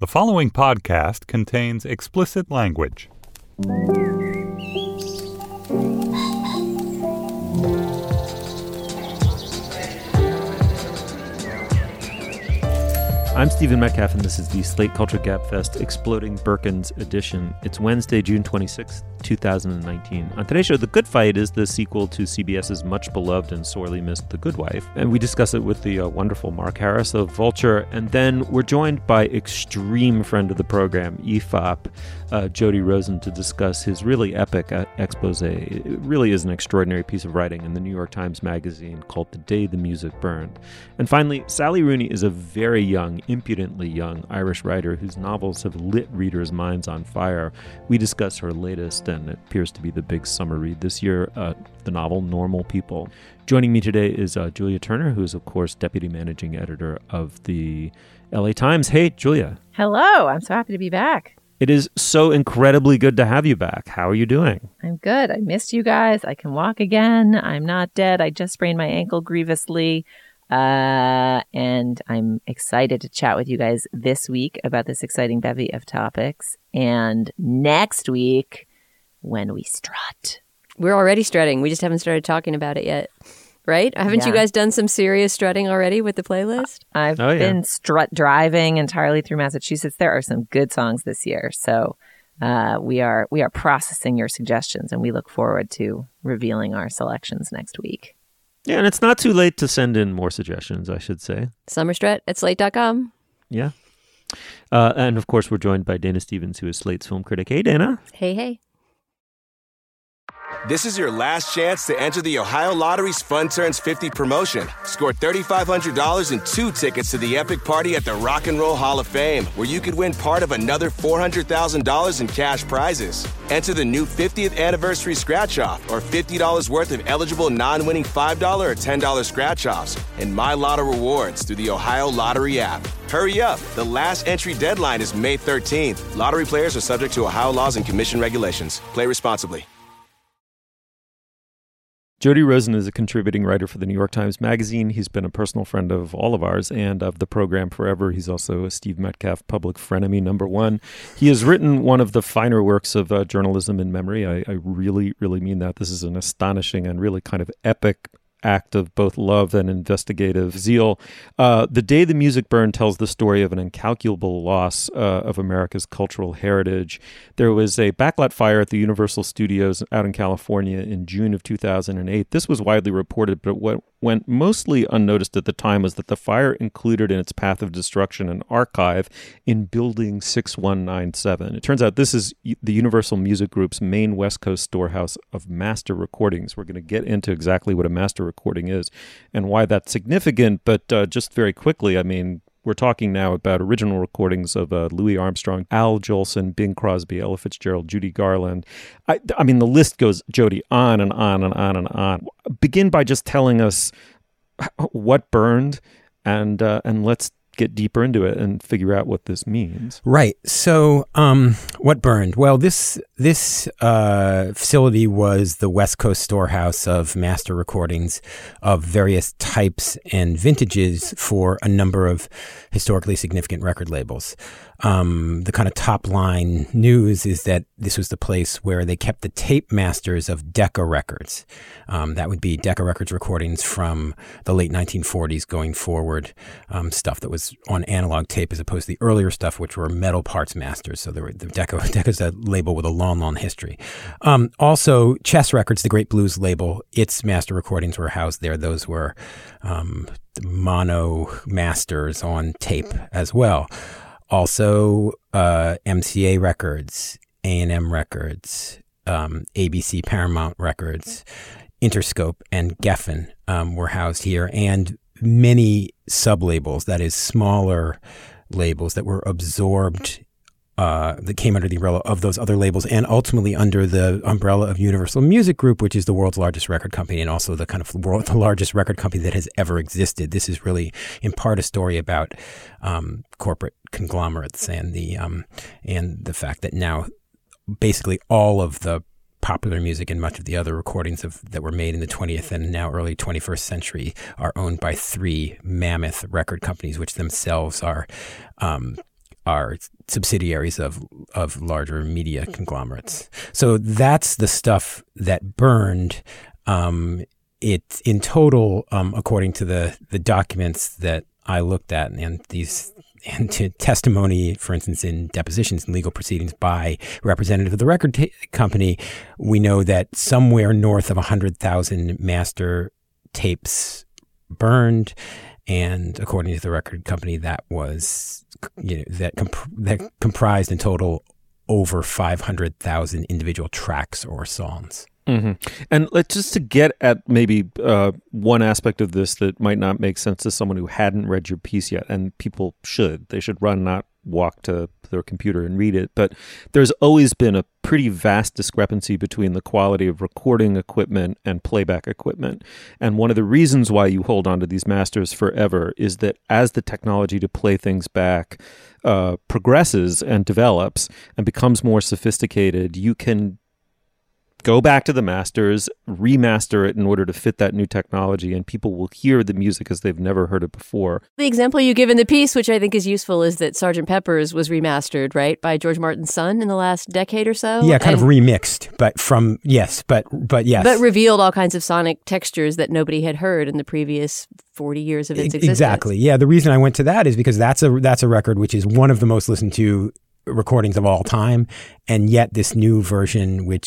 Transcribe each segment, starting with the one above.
The following podcast contains explicit language. I'm Stephen Metcalf, and this is the Slate Culture Gabfest Exploding Birkins edition. It's Wednesday, June 26th, 2019. On today's show, The Good Fight is the sequel to CBS's much-beloved and sorely missed The Good Wife. And we discuss it with the wonderful Mark Harris of Vulture. And then we're joined by extreme friend of the program, EFOP, Jody Rosen, to discuss his really epic expose. It really is an extraordinary piece of writing in the New York Times Magazine called The Day the Music Burned. And finally, Sally Rooney is a very young, impudently young Irish writer whose novels have lit readers' minds on fire. We discuss her latest, and it appears to be the big summer read this year, the novel Normal People. Joining me today is Julia Turner, who is, of course, deputy managing editor of the LA Times. Hey, Julia. Hello. I'm so happy to be back. It is so incredibly good to have you back. How are you doing? I'm good. I missed you guys. I can walk again. I'm not dead. I just sprained my ankle grievously. And I'm excited to chat with you guys this week about this exciting bevy of topics. And next week, when we strut. We're already strutting. We just haven't started talking about it yet. Right? Haven't you guys done some serious strutting already with the playlist? I've been strut driving entirely through Massachusetts. There are some good songs this year. So we are processing your suggestions, and we look forward to revealing our selections next week. Yeah, and it's not too late to send in more suggestions, I should say. Summerstrut@slate.com. Yeah. And of course, we're joined by Dana Stevens, who is Slate's film critic. Hey, Dana. Hey. This is your last chance to enter the Ohio Lottery's Fun Turns 50 promotion. Score $3,500 and 2 tickets to the epic party at the Rock and Roll Hall of Fame, where you could win part of another $400,000 in cash prizes. Enter the new 50th anniversary scratch-off or $50 worth of eligible non-winning $5 or $10 scratch-offs and My Lotto rewards through the Ohio Lottery app. Hurry up. The last entry deadline is May 13th. Lottery players are subject to Ohio laws and commission regulations. Play responsibly. Jody Rosen is a contributing writer for the New York Times Magazine. He's been a personal friend of all of ours and of the program forever. He's also a Steve Metcalf public frenemy #1. He has written one of the finer works of journalism in memory. I really, really mean that. This is an astonishing and really kind of epic act of both love and investigative zeal. The Day the Music Burned tells the story of an incalculable loss of America's cultural heritage. There was a backlot fire at the Universal Studios out in California in June of 2008. This was widely reported, but what went mostly unnoticed at the time was that the fire included in its path of destruction an archive in Building 6197. It turns out this is the Universal Music Group's main West Coast storehouse of master recordings. We're going to get into exactly what a master recording is and why that's significant, but just very quickly, I mean, we're talking now about original recordings of Louis Armstrong, Al Jolson, Bing Crosby, Ella Fitzgerald, Judy Garland. I mean, the list goes, Jody, on and on and on and on. Begin by just telling us what burned, and let's get deeper into it and figure out what this means. Right. So what burned? Well, this facility was the West Coast storehouse of master recordings of various types and vintages for a number of historically significant record labels. The kind of top line news is that this was the place where they kept the tape masters of Decca Records. That would be Decca Records recordings from the late 1940s going forward, stuff that was on analog tape as opposed to the earlier stuff, which were metal parts masters. So Decca's a label with a long, long history. Also, Chess Records, the great blues label, its master recordings were housed there. Those were mono masters on tape as well. Also, MCA Records, A&M Records, ABC Paramount Records, Interscope, and Geffen were housed here, and many sub-labels, that is, smaller labels that were absorbed, that came under the umbrella of those other labels, and ultimately under the umbrella of Universal Music Group, which is the world's largest record company and also the kind of the largest record company that has ever existed. This is really, in part, a story about corporate conglomerates and the fact that now basically all of the popular music and much of the other recordings that were made in the 20th and now early 21st century are owned by 3 mammoth record companies, which themselves are are subsidiaries of larger media conglomerates. So that's the stuff that burned. It in total, according to the documents that I looked at and to testimony, for instance, in depositions and legal proceedings by representative of the record company, we know that somewhere north of 100,000 master tapes burned. And according to the record company, that was, that comprised in total over 500,000 individual tracks or songs. Mm-hmm. And just to get at maybe one aspect of this that might not make sense to someone who hadn't read your piece yet, and people should. They should run, not walk to their computer and read it. But there's always been a pretty vast discrepancy between the quality of recording equipment and playback equipment. And one of the reasons why you hold on to these masters forever is that as the technology to play things back progresses and develops and becomes more sophisticated, you can go back to the masters, remaster it in order to fit that new technology, and people will hear the music as they've never heard it before. The example you give in the piece, which I think is useful, is that Sgt. Pepper's was remastered, right, by George Martin's son in the last decade or so? Yeah, kind of remixed, but yes. But revealed all kinds of sonic textures that nobody had heard in the previous 40 years of its existence. Exactly. Yeah, the reason I went to that is because that's a record which is one of the most listened to recordings of all time, and yet this new version, which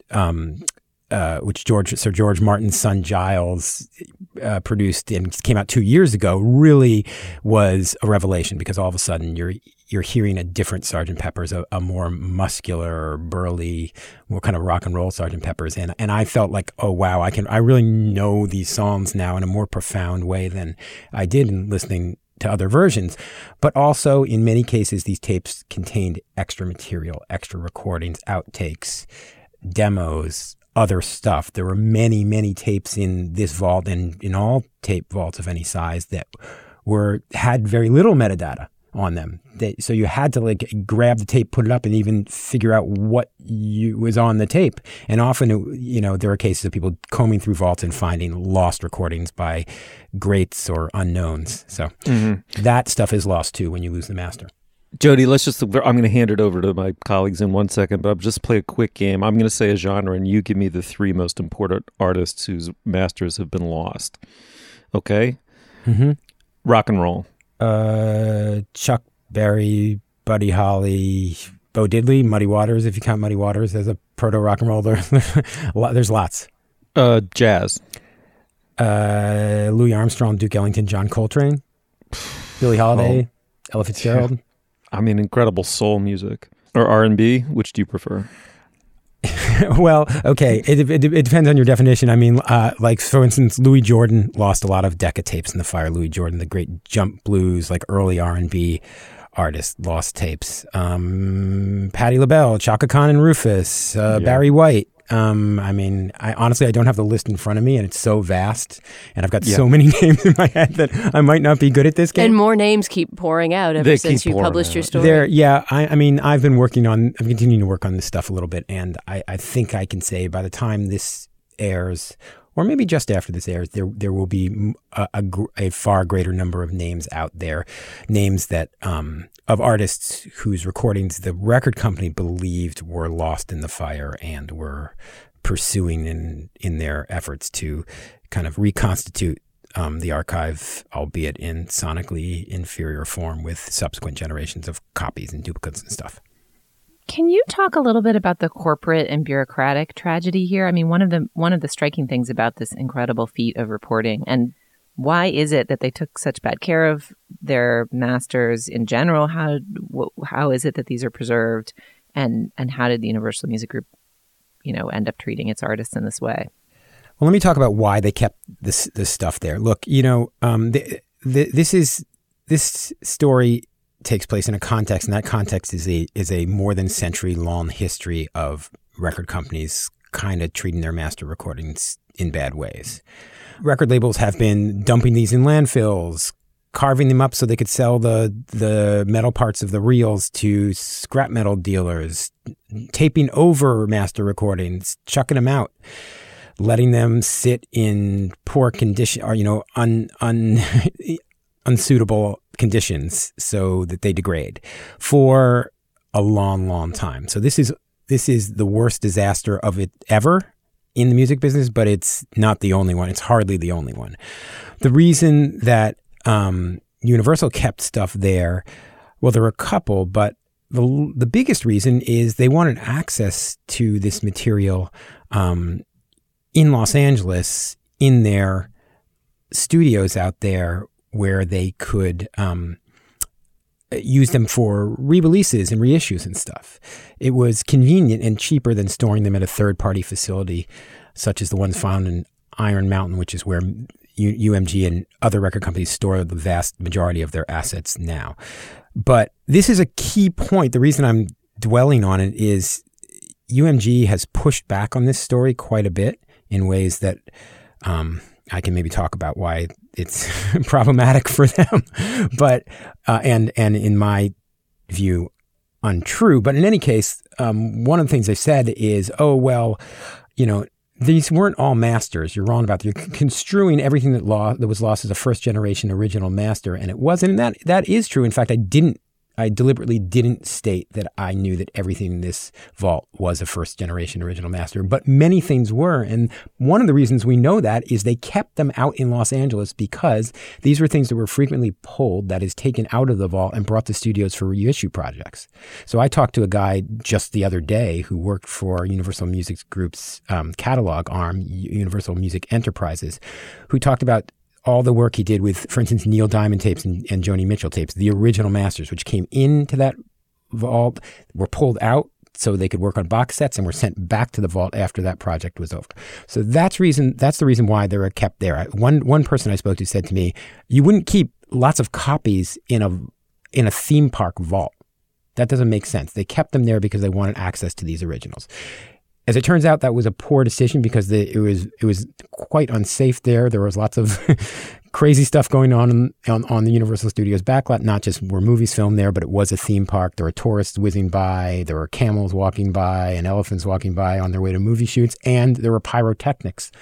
Sir George Martin's son Giles produced and came out 2 years ago, really was a revelation, because all of a sudden you're hearing a different Sgt. Pepper's, a more muscular, burly, more kind of rock and roll Sgt. Pepper's, and I felt like, oh wow, I really know these songs now in a more profound way than I did in listening to other versions. But also, in many cases, these tapes contained extra material, extra recordings, outtakes, demos, other stuff. There were many, many tapes in this vault and in all tape vaults of any size that had very little metadata on them. So you had to grab the tape, put it up, and even figure out what was on the tape. And often, there are cases of people combing through vaults and finding lost recordings by greats or unknowns. So that stuff is lost too when you lose the master. Jody, I'm going to hand it over to my colleagues in 1 second, but I'll just play a quick game. I'm going to say a genre, and you give me the three most important artists whose masters have been lost. Okay? Mm-hmm. Rock and roll. Chuck Berry, Buddy Holly, Bo Diddley, Muddy Waters, if you count Muddy Waters as a proto-rock and roll. There's lots. Jazz. Louis Armstrong, Duke Ellington, John Coltrane, Billie Holiday, Ella Fitzgerald. I mean, incredible soul music. Or R&B, which do you prefer? Well, okay, it depends on your definition. I mean, for instance, Louis Jordan lost a lot of Decca tapes in the fire. Louis Jordan, the great jump blues, early R&B artist, lost tapes. Patti LaBelle, Chaka Khan and Rufus, Barry White. I honestly don't have the list in front of me, and it's so vast, and I've got so many names in my head that I might not be good at this game. And more names keep pouring out ever since you published your story. I've been I'm continuing to work on this stuff a little bit, and I think I can say by the time this airs, or maybe just after this airs, there will be a far greater number of names out there, names that of artists whose recordings the record company believed were lost in the fire and were pursuing in their efforts to kind of reconstitute the archive, albeit in sonically inferior form, with subsequent generations of copies and duplicates and stuff. Can you talk a little bit about the corporate and bureaucratic tragedy here? I mean, one of the striking things about this incredible feat of reporting, and why is it that they took such bad care of their masters in general? How is it that these are preserved, and how did the Universal Music Group, end up treating its artists in this way? Well, let me talk about why they kept this stuff there. Look, this story takes place in a context, and that context is a more than century-long history of record companies kind of treating their master recordings in bad ways. Record labels have been dumping these in landfills, carving them up so they could sell the metal parts of the reels to scrap metal dealers, taping over master recordings, chucking them out, letting them sit in poor condition, or unsuitable conditions so that they degrade for a long, long time. So this is the worst disaster of it ever in the music business, but it's not the only one. It's hardly the only one. The reason that Universal kept stuff there, well, there were a couple, but the biggest reason is they wanted access to this material in Los Angeles, in their studios out there, where they could use them for re-releases and reissues and stuff. It was convenient and cheaper than storing them at a third-party facility, such as the ones found in Iron Mountain, which is where UMG and other record companies store the vast majority of their assets now. But this is a key point. The reason I'm dwelling on it is UMG has pushed back on this story quite a bit in ways that I can maybe talk about why it's problematic for them, but and in my view, untrue. But in any case, one of the things they said is, oh well, these weren't all masters. You're wrong about that. You're construing everything that was lost as a first generation original master, and it wasn't. And that is true. In fact, I deliberately didn't state that I knew that everything in this vault was a first generation original master, but many things were. And one of the reasons we know that is they kept them out in Los Angeles because these were things that were frequently pulled, that is taken out of the vault and brought to studios for reissue projects. So I talked to a guy just the other day who worked for Universal Music Group's catalog arm, Universal Music Enterprises, who talked about all the work he did with, for instance, Neil Diamond tapes and Joni Mitchell tapes, the original masters, which came into that vault, were pulled out so they could work on box sets and were sent back to the vault after that project was over. So that's the reason why they were kept there. One person I spoke to said to me, you wouldn't keep lots of copies in a theme park vault. That doesn't make sense. They kept them there because they wanted access to these originals. As it turns out, that was a poor decision because it was quite unsafe there. There was lots of crazy stuff going on the Universal Studios backlot. Not just were movies filmed there, but it was a theme park. There were tourists whizzing by. There were camels walking by and elephants walking by on their way to movie shoots. And there were pyrotechnics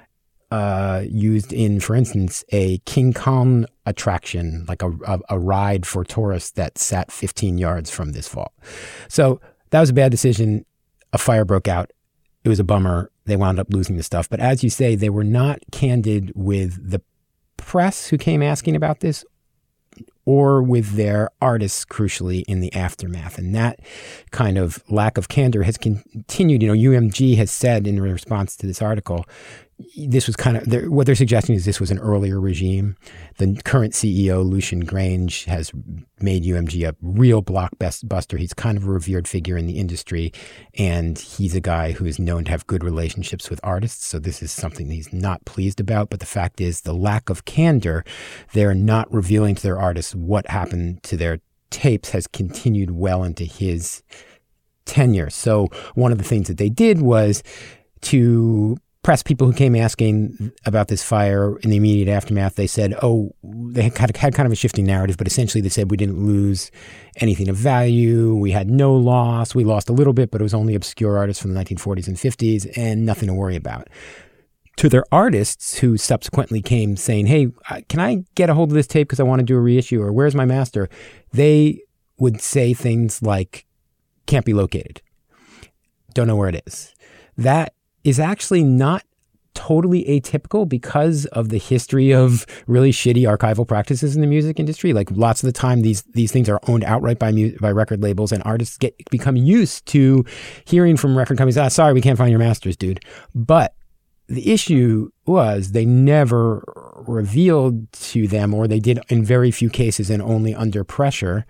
used in, for instance, a King Kong attraction, like a ride for tourists that sat 15 yards from this vault. So that was a bad decision. A fire broke out. It was a bummer. They wound up losing the stuff. But as you say, they were not candid with the press who came asking about this or with their artists, crucially, in the aftermath. And that kind of lack of candor has continued. UMG has said in response to this article, this was what they're suggesting is this was an earlier regime. The current CEO, Lucian Grange, has made UMG a real blockbuster. He's kind of a revered figure in the industry, and he's a guy who is known to have good relationships with artists. So this is something he's not pleased about. But the fact is, the lack of candor, they're not revealing to their artists what happened to their tapes, has continued well into his tenure. So one of the things that they did was to press people who came asking about this fire in the immediate aftermath. They said, they had kind of a shifting narrative, but essentially they said we didn't lose anything of value. We had no loss. We lost a little bit, but it was only obscure artists from the 1940s and 50s and nothing to worry about. To their artists who subsequently came saying, hey, can I get a hold of this tape because I want to do a reissue, or where's my master? They would say things like, can't be located. Don't know where it is. That is actually not totally atypical because of the history of really shitty archival practices in the music industry. Like lots of the time, these things are owned outright by record labels, and artists become used to hearing from record companies, sorry, we can't find your masters, dude. But the issue was they never revealed to them, or they did in very few cases and only under pressure,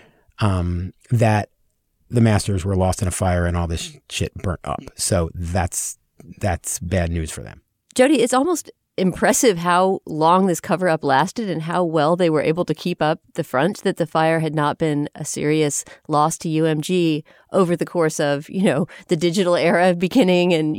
that the masters were lost in a fire and all this shit burnt up. So that's bad news for them. Jody, it's almost impressive how long this cover-up lasted and how well they were able to keep up the front that the fire had not been a serious loss to UMG over the course of, the digital era beginning and,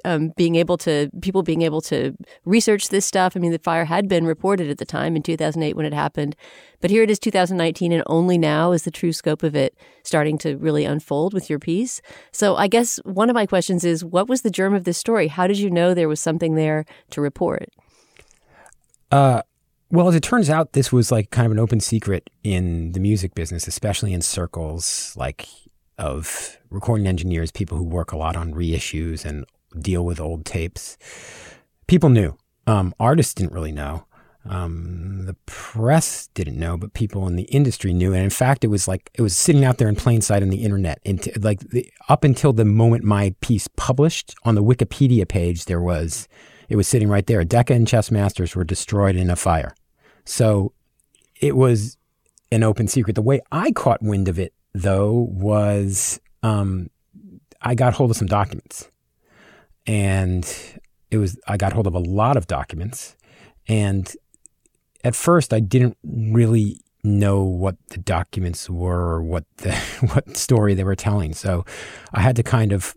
people being able to research this stuff. I mean, the fire had been reported at the time in 2008 when it happened. But here it is 2019, and only now is the true scope of it starting to really unfold with your piece. So I guess one of my questions is, what was the germ of this story? How did you know there was something there to report? Well, as it turns out, this was like kind of an open secret in the music business, especially in circles like of recording engineers, people who work a lot on reissues and deal with old tapes. People knew. Artists didn't really know. The press didn't know, but people in the industry knew. And in fact, it was sitting out there in plain sight on the internet. Up until the moment my piece published on the Wikipedia page, it was sitting right there. Decca and Chess Masters were destroyed in a fire. So it was an open secret. The way I caught wind of it, though, was I got hold of some documents. And I got hold of a lot of documents. And at first, I didn't really know what the documents were or what story they were telling. So I had to kind of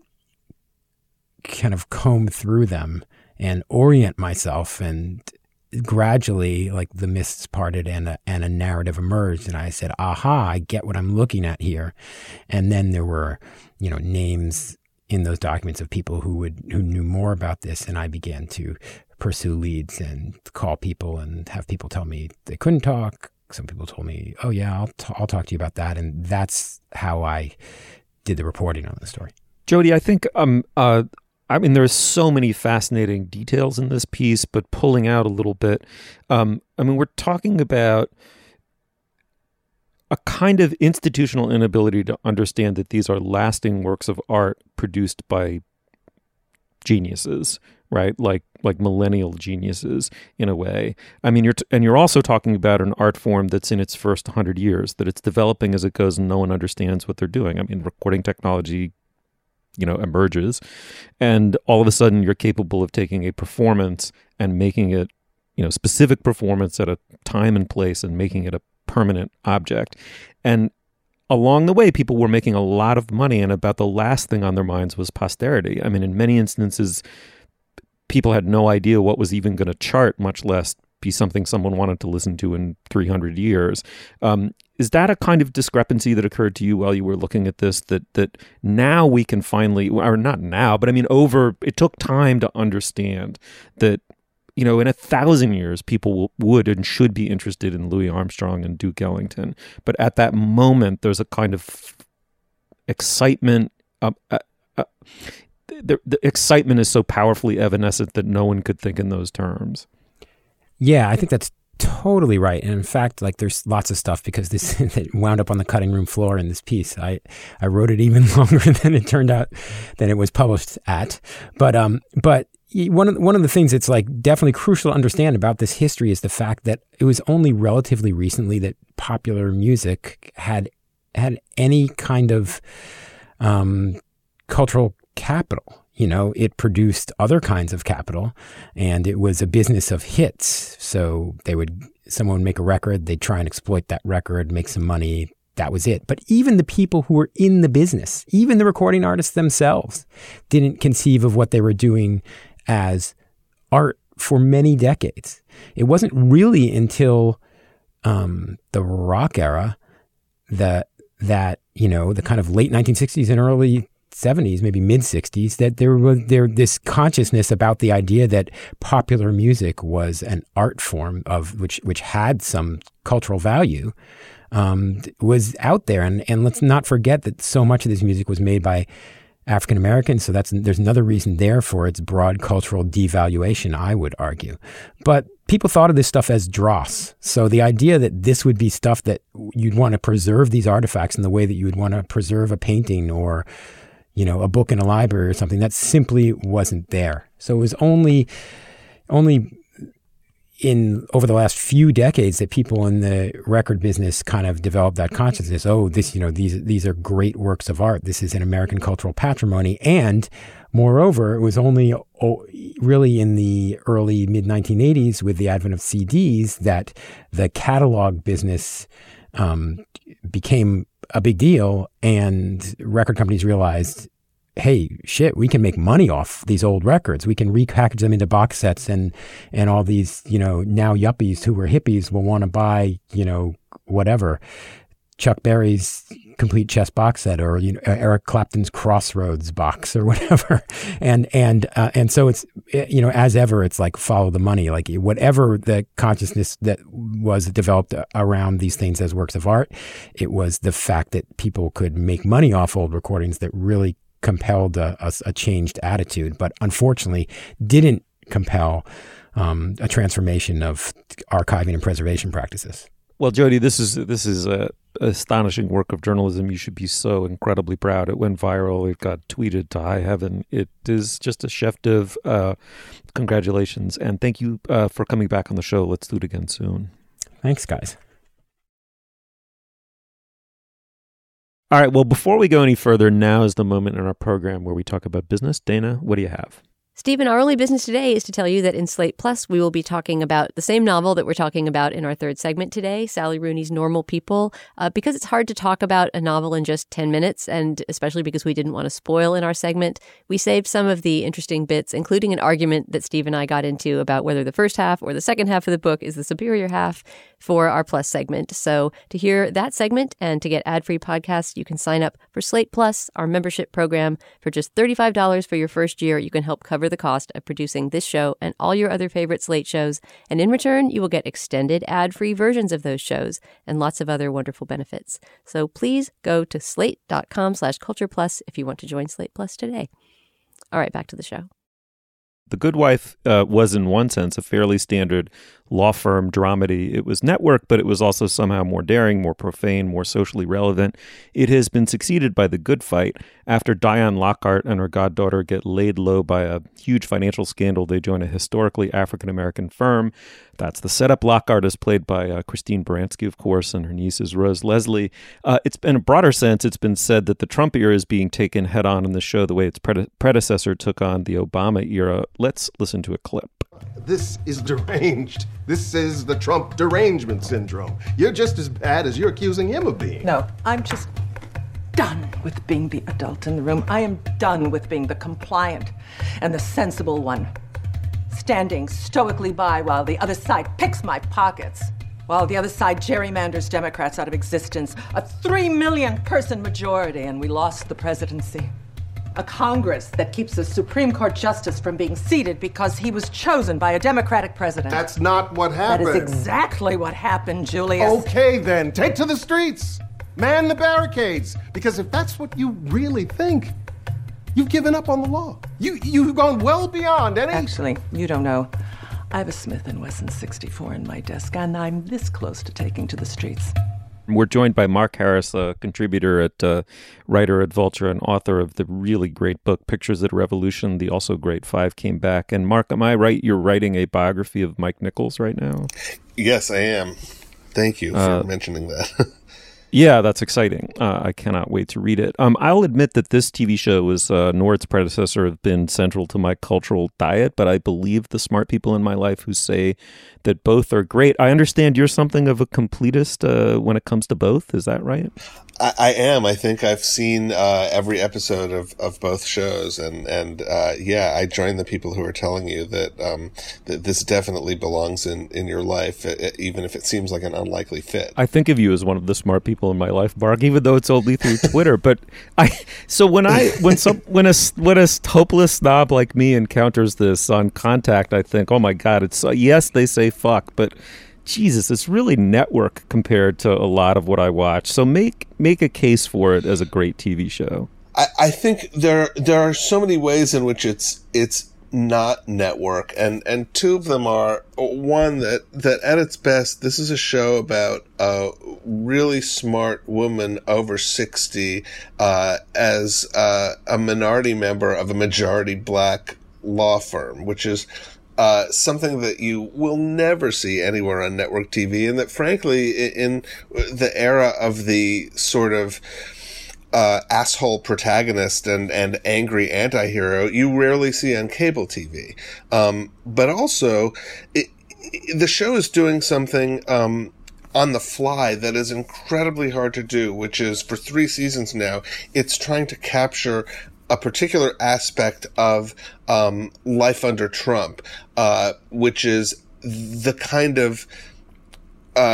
comb through them and orient myself, and gradually, like, the mists parted and a narrative emerged, and I said, aha, I get what I'm looking at here. And then there were, names in those documents of people who knew more about this, and I began to pursue leads and call people and have people tell me they couldn't talk. Some people told me, oh yeah, I'll talk to you about that. And that's how I did the reporting on the story. Jody, I think there's so many fascinating details in this piece, but pulling out a little bit, we're talking about a kind of institutional inability to understand that these are lasting works of art produced by geniuses, right? Like millennial geniuses in a way. I mean, you're also talking about an art form that's in its first 100 years, that it's developing as it goes, and no one understands what they're doing. I mean, recording technology, emerges, and all of a sudden you're capable of taking a performance and making it, specific performance at a time and place, and making it a permanent object. And along the way, people were making a lot of money, and about the last thing on their minds was posterity. I mean, in many instances, people had no idea what was even going to chart, much less be something someone wanted to listen to in 300 years. Is that a kind of discrepancy that occurred to you while you were looking at this, that now we can finally, or not now, but I mean, it took time to understand that, in 1,000 years, people would and should be interested in Louis Armstrong and Duke Ellington. But at that moment, there's a kind of excitement. The excitement is so powerfully evanescent that no one could think in those terms. Yeah, I think that's totally right. And in fact, like, there's lots of stuff, because this that wound up on the cutting room floor in this piece. I wrote it even longer than it turned out, than it was published at. But one of the things that's like definitely crucial to understand about this history is the fact that it was only relatively recently that popular music had any kind of cultural capital. It produced other kinds of capital, and it was a business of hits. So someone would make a record, they'd try and exploit that record, make some money. That was it. But even the people who were in the business, even the recording artists themselves, didn't conceive of what they were doing as art for many decades. It wasn't really until the rock era that the kind of late 1960s and early 70s, maybe mid 60s, that there was this consciousness about the idea that popular music was an art form of which had some cultural value, was out there. And let's not forget that so much of this music was made by African Americans. So there's another reason there for its broad cultural devaluation, I would argue. But people thought of this stuff as dross. So the idea that this would be stuff that you'd want to preserve these artifacts in the way that you would want to preserve a painting or a book in a library or something, that simply wasn't there. So it was only over the last few decades that people in the record business kind of developed that consciousness. Oh, these are great works of art. This is an American cultural patrimony. And moreover, it was only really in the early mid 1980s with the advent of CDs that the catalog business became a big deal, and record companies realized, hey, shit, we can make money off these old records. We can repackage them into box sets, and all these, now yuppies who were hippies will want to buy, whatever, Chuck Berry's complete chess box set, or Eric Clapton's Crossroads box or whatever. And so it's, as ever, it's like follow the money. Like whatever the consciousness that was developed around these things as works of art, it was the fact that people could make money off old recordings that really compelled a changed attitude, but unfortunately didn't compel a transformation of archiving and preservation practices. Well, Jody, this is a astonishing work of journalism. You should be so incredibly proud. It went viral. It got tweeted to high heaven. It is just a chef d'oeuvre. Congratulations, and thank you for coming back on the show. Let's do it again soon. Thanks, guys. All right. Well, before we go any further, now is the moment in our program where we talk about business. Dana, what do you have? Stephen, our only business today is to tell you that in Slate Plus, we will be talking about the same novel that we're talking about in our third segment today, Sally Rooney's Normal People. Because it's hard to talk about a novel in just 10 minutes, and especially because we didn't want to spoil in our segment, we saved some of the interesting bits, including an argument that Steve and I got into about whether the first half or the second half of the book is the superior half, for our Plus segment. So to hear that segment and to get ad-free podcasts, you can sign up for Slate Plus, our membership program. For just $35 for your first year, you can help cover the cost of producing this show and all your other favorite Slate shows. And in return, you will get extended ad-free versions of those shows and lots of other wonderful benefits. So please go to slate.com/cultureplus if you want to join Slate Plus today. All right, back to the show. The Good Wife was, in one sense, a fairly standard law firm dramedy. It was network, but it was also somehow more daring, more profane, more socially relevant. It has been succeeded by The Good Fight. After Diane Lockhart and her goddaughter get laid low by a huge financial scandal, they join a historically African-American firm. That's the setup. Lockhart is played by Christine Baranski, of course, and her niece is Rose Leslie. It's in a broader sense, it's been said that the Trump era is being taken head-on in the show the way its predecessor took on the Obama era. Let's listen to a clip. This is deranged. This is the Trump derangement syndrome. You're just as bad as you're accusing him of being. No, I'm just done with being the adult in the room. I am done with being the compliant and the sensible one, standing stoically by while the other side picks my pockets, while the other side gerrymanders Democrats out of existence. A 3 million person majority, and we lost the presidency. A Congress that keeps a Supreme Court justice from being seated because he was chosen by a Democratic president. That's not what happened. That is exactly what happened, Julius. Okay, then. Take to the streets. Man the barricades. Because if that's what you really think, you've given up on the law. You've gone well beyond any... Actually, you don't know. I have a Smith & Wesson 64 in my desk, and I'm this close to taking to the streets. We're joined by Mark Harris, a contributor writer at Vulture and author of the really great book, Pictures at Revolution, the also great Five Came Back. And Mark, am I right? You're writing a biography of Mike Nichols right now? Yes, I am. Thank you for mentioning that. Yeah, that's exciting. I cannot wait to read it. I'll admit that this TV show was, nor its predecessor, have been central to my cultural diet, but I believe the smart people in my life who say that both are great. I understand you're something of a completist when it comes to both. Is that right? I am. I think I've seen every episode of both shows, and yeah, I join the people who are telling you that that this definitely belongs in your life, even if it seems like an unlikely fit. I think of you as one of the smart people in my life, Mark, even though it's only through Twitter. But when a hopeless snob like me encounters this on Contact, I think, oh my God, it's yes, they say fuck, but Jesus, it's really network compared to a lot of what I watch. So make a case for it as a great TV show. I think there are so many ways in which it's not network, and two of them are, one, that at its best, this is a show about a really smart woman over 60 as a minority member of a majority black law firm, which is something that you will never see anywhere on network TV, and that frankly, in the era of the sort of asshole protagonist and angry anti-hero, you rarely see on cable TV. But also, the show is doing something on the fly that is incredibly hard to do, which is, for 3 seasons now, it's trying to capture a particular aspect of life under Trump, which is the kind of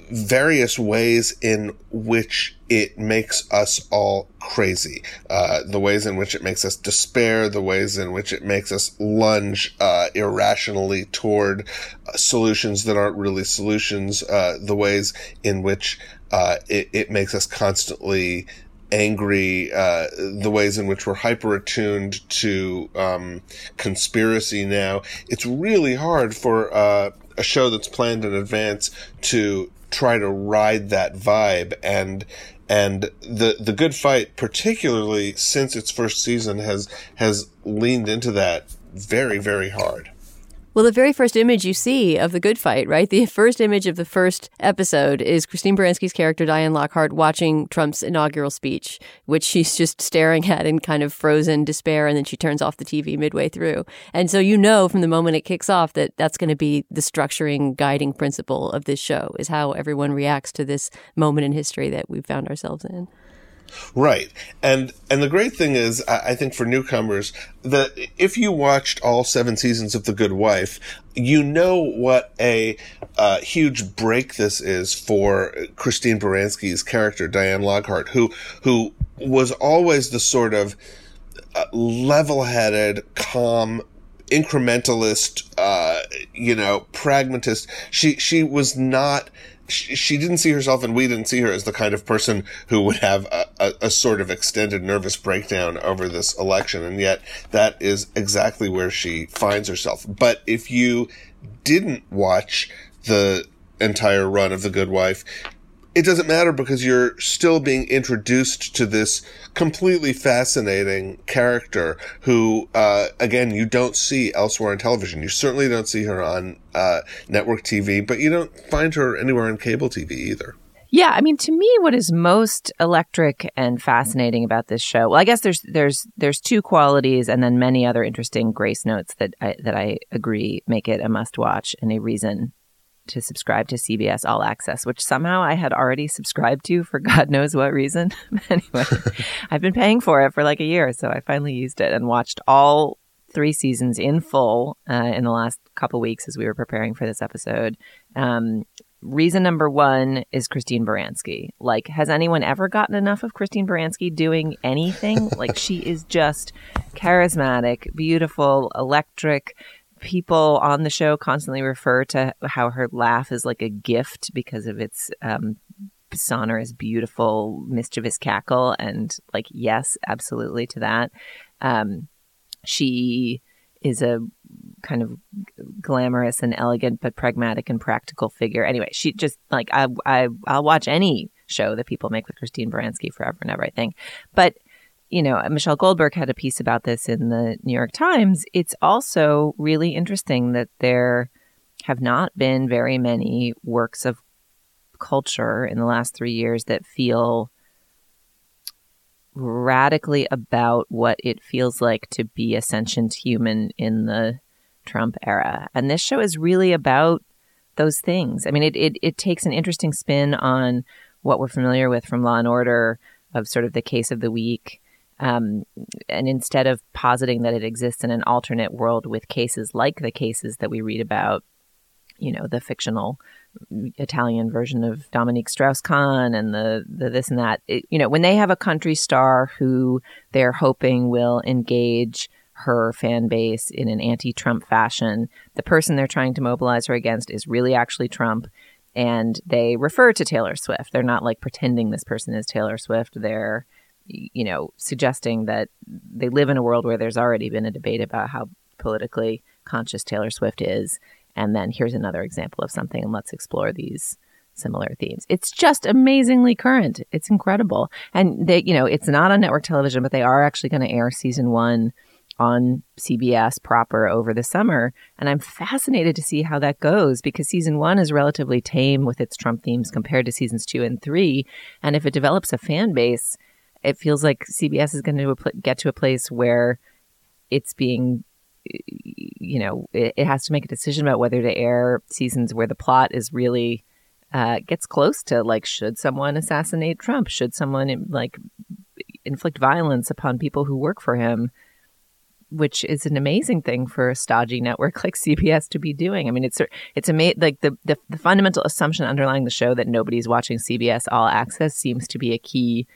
various ways in which it makes us all crazy. The ways in which it makes us despair, the ways in which it makes us lunge irrationally toward solutions that aren't really solutions, the ways in which it makes us constantly angry, the ways in which we're hyper attuned to conspiracy now. It's really hard for a show that's planned in advance to try to ride that vibe, and the Good Fight, particularly since its first season, has leaned into that very, very hard. Well, the very first image you see of The Good Fight, right? The first image of the first episode is Christine Baranski's character, Diane Lockhart, watching Trump's inaugural speech, which she's just staring at in kind of frozen despair, and then she turns off the TV midway through. And so you know from the moment it kicks off that that's going to be the structuring, guiding principle of this show, is how everyone reacts to this moment in history that we've found ourselves in. Right. And the great thing is, I think for newcomers, that if you watched all 7 seasons of The Good Wife, you know what a huge break this is for Christine Baranski's character, Diane Lockhart, who was always the sort of level-headed, calm, incrementalist, pragmatist. She was not... She didn't see herself, and we didn't see her, as the kind of person who would have a sort of extended nervous breakdown over this election. And yet that is exactly where she finds herself. But if you didn't watch the entire run of The Good Wife, it doesn't matter, because you're still being introduced to this completely fascinating character who, again, you don't see elsewhere on television. You certainly don't see her on network TV, but you don't find her anywhere on cable TV either. Yeah, I mean, to me, what is most electric and fascinating about this show, well, I guess there's 2 qualities and then many other interesting grace notes that I agree make it a must-watch and a reason to subscribe to CBS All Access, which somehow I had already subscribed to for God knows what reason. Anyway, I've been paying for it for like a year, so I finally used it and watched all 3 seasons in full in the last couple weeks as we were preparing for this episode. Reason number 1 is Christine Baranski. Like, has anyone ever gotten enough of Christine Baranski doing anything? Like, she is just charismatic, beautiful, electric. People on the show constantly refer to how her laugh is like a gift because of its sonorous, beautiful, mischievous cackle. And like, yes, absolutely to that. She is a kind of glamorous and elegant, but pragmatic and practical figure. Anyway, she just like, I'll watch any show that people make with Christine Baranski forever and ever, I think. But you know, Michelle Goldberg had a piece about this in the New York Times. It's also really interesting that there have not been very many works of culture in the last 3 years that feel radically about what it feels like to be a sentient human in the Trump era. And this show is really about those things. I mean, it takes an interesting spin on what we're familiar with from Law and Order, of sort of the case of the week. And instead of positing that it exists in an alternate world with cases like the cases that we read about, you know, the fictional Italian version of Dominique Strauss-Kahn and the this and that, you know, when they have a country star who they're hoping will engage her fan base in an anti-Trump fashion, the person they're trying to mobilize her against is really actually Trump. And they refer to Taylor Swift. They're not like pretending this person is Taylor Swift. They're, you know, suggesting that they live in a world where there's already been a debate about how politically conscious Taylor Swift is. And then here's another example of something, and let's explore these similar themes. It's just amazingly current. It's incredible. And they, you know, it's not on network television, but they are actually going to air season 1 on CBS proper over the summer. And I'm fascinated to see how that goes, because season 1 is relatively tame with its Trump themes compared to seasons 2 and 3. And if it develops a fan base, it feels like CBS is going to get to a place where it's being, you know, it has to make a decision about whether to air seasons where the plot is really gets close to, like, should someone assassinate Trump? Should someone, like, inflict violence upon people who work for him? which is an amazing thing for a stodgy network like CBS to be doing. I mean, it's like the fundamental assumption underlying the show that nobody's watching CBS All Access seems to be a key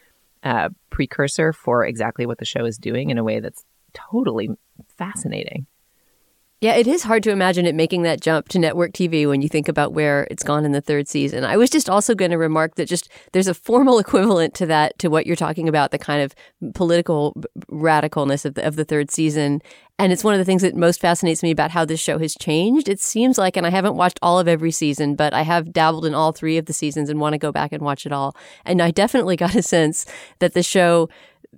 precursor for exactly what the show is doing in a way that's totally fascinating. Yeah, it is hard to imagine it making that jump to network TV when you think about where it's gone in the third season. I was just also going to remark that just there's a formal equivalent to that, to what you're talking about, the kind of political radicalness of the third season. And it's one of the things that most fascinates me about how this show has changed. It seems like, and I haven't watched all of every season, but I have dabbled in all 3 of the seasons and want to go back and watch it all. And I definitely got a sense that the show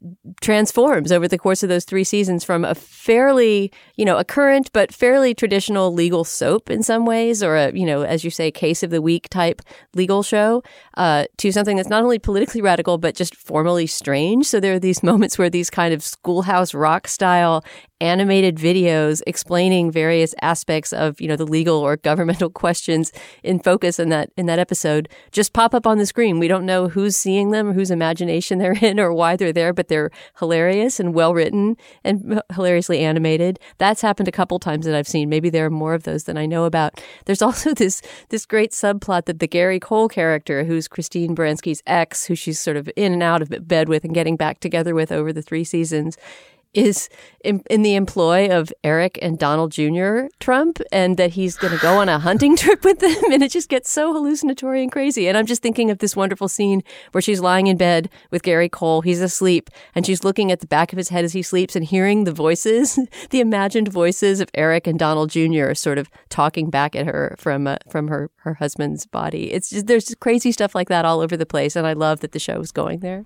transforms over the course of those 3 seasons from a fairly, a current but fairly traditional legal soap in some ways, or a, as you say, case of the week type legal show, to something that's not only politically radical but just formally strange. So there are these moments where these kind of Schoolhouse Rock style animated videos explaining various aspects of, the legal or governmental questions in focus in that episode just pop up on the screen. We don't know who's seeing them or whose imagination they're in or why they're there, but they're hilarious and well written and hilariously animated. That's happened a couple times that I've seen. Maybe there are more of those than I know about. There's also this great subplot that the Gary Cole character, who's Christine Baranski's ex, who she's sort of in and out of bed with and getting back together with over the 3 seasons, is in the employ of Eric and Donald Jr. Trump, and that he's going to go on a hunting trip with them. And it just gets so hallucinatory and crazy. And I'm just thinking of this wonderful scene where she's lying in bed with Gary Cole. He's asleep, and she's looking at the back of his head as he sleeps and hearing the voices, the imagined voices of Eric and Donald Jr. sort of talking back at her from her husband's body. It's just, there's crazy stuff like that all over the place. And I love that the show is going there.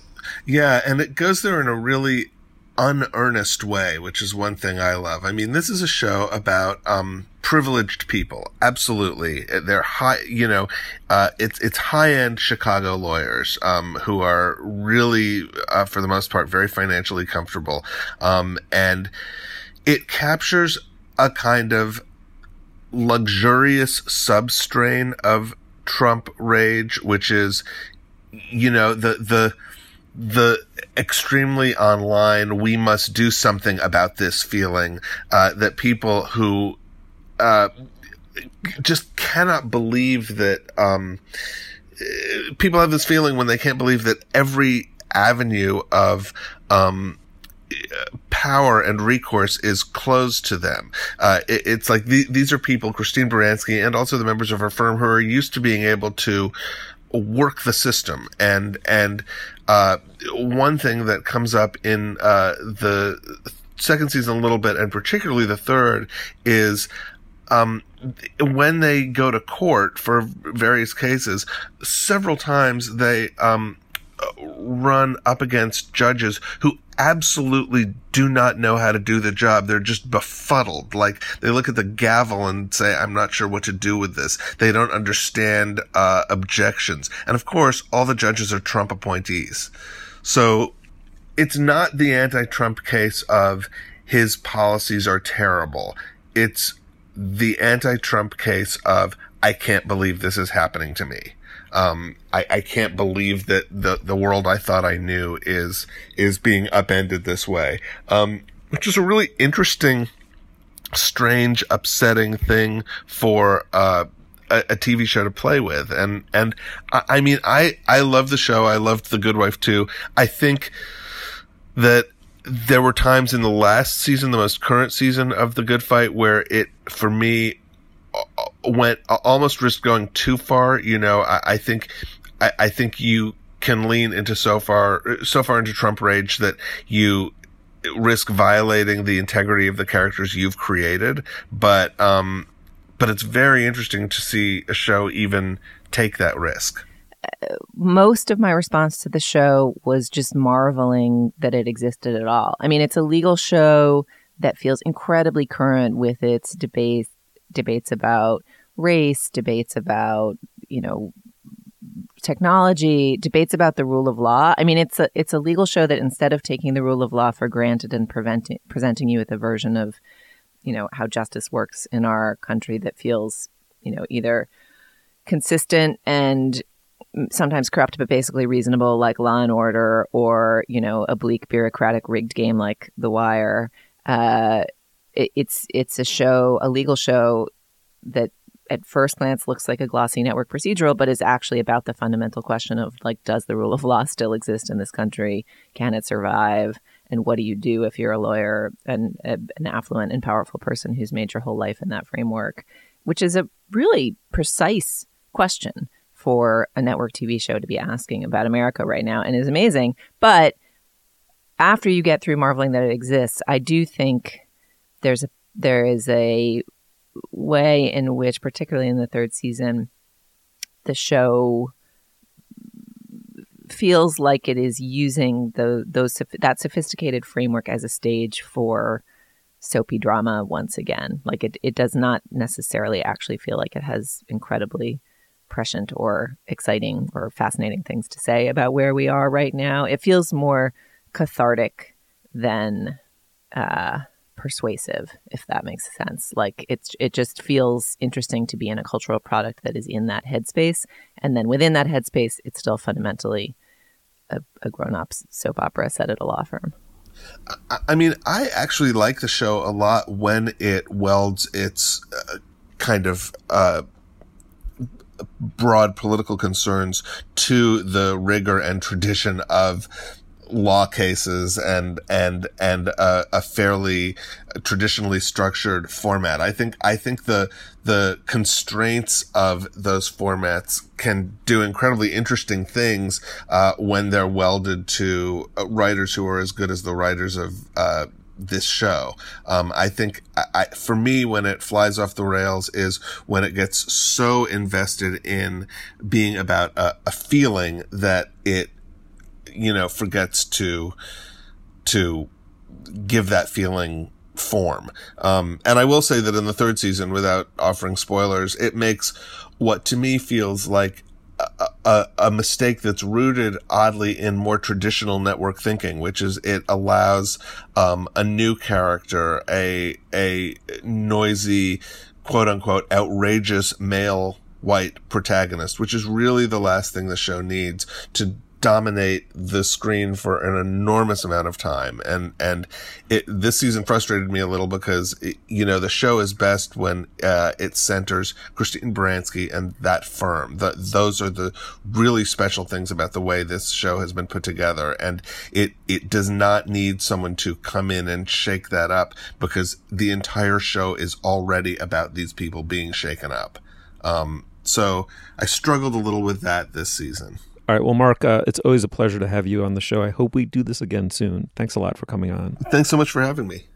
Yeah. And it goes there in a really unearnest way, which is one thing I love. I mean, this is a show about privileged people. Absolutely. They're high, it's high-end Chicago lawyers who are really, for the most part, very financially comfortable. And it captures a kind of luxurious substrain of Trump rage, which is, the extremely online, we must do something about this feeling, that people who, just cannot believe that, people have this feeling when they can't believe that every avenue of, power and recourse is closed to them. It's like these are people, Christine Baranski and also the members of her firm, who are used to being able to work the system. And one thing that comes up in the second season a little bit, and particularly the third, is when they go to court for various cases, several times they run up against judges who absolutely do not know how to do the job. They're just befuddled. Like, they look at the gavel and say, I'm not sure what to do with this. They don't understand objections. And of course, all the judges are Trump appointees. So it's not the anti-Trump case of his policies are terrible. It's the anti-Trump case of, I can't believe this is happening to me. I can't believe that the world I thought I knew is being upended this way. Which is a really interesting, strange, upsetting thing for, a TV show to play with. And I mean, I love the show. I loved The Good Wife too. I think that there were times in the last season, the most current season of The Good Fight, where it, for me, almost risked going too far. I think you can lean into so far into Trump rage that you risk violating the integrity of the characters you've created. But it's very interesting to see a show even take that risk. Most of my response to the show was just marveling that it existed at all. I mean, it's a legal show that feels incredibly current with its debates about race, debates about, technology, debates about the rule of law. I mean, it's a legal show that, instead of taking the rule of law for granted and presenting you with a version of, how justice works in our country that feels, either consistent and sometimes corrupt, but basically reasonable, like Law and Order, or, a bleak, bureaucratic, rigged game like The Wire. It's a show, a legal show that at first glance looks like a glossy network procedural, but is actually about the fundamental question of, like, does the rule of law still exist in this country? Can it survive? And what do you do if you're a lawyer and an affluent and powerful person who's made your whole life in that framework? Which is a really precise question for a network TV show to be asking about America right now, and is amazing. But after you get through marveling that it exists, I do think there is a way in which, particularly in the third season, the show feels like it is using that sophisticated framework as a stage for soapy drama once again. Like it does not necessarily actually feel like it has incredibly prescient or exciting or fascinating things to say about where we are right now. It feels more cathartic than persuasive, if that makes sense. Like it just feels interesting to be in a cultural product that is in that headspace, and then within that headspace, it's still fundamentally a grown-up soap opera set at a law firm. I mean, I actually like the show a lot when it welds its kind of broad political concerns to the rigor and tradition of law cases and a fairly traditionally structured format. I think the constraints of those formats can do incredibly interesting things when they're welded to writers who are as good as the writers of this show. I think for me, when it flies off the rails is when it gets so invested in being about a feeling that it forgets to give that feeling form. And I will say that in the third season, without offering spoilers, it makes what to me feels like a mistake that's rooted oddly in more traditional network thinking, which is it allows a new character, a noisy, quote unquote, outrageous male white protagonist, which is really the last thing the show needs, to dominate the screen for an enormous amount of time. And this season frustrated me a little because, the show is best when it centers Christine Baranski and that firm. Those are the really special things about the way this show has been put together. And it does not need someone to come in and shake that up, because the entire show is already about these people being shaken up. So I struggled a little with that this season. All right. Well, Mark, it's always a pleasure to have you on the show. I hope we do this again soon. Thanks a lot for coming on. Thanks so much for having me.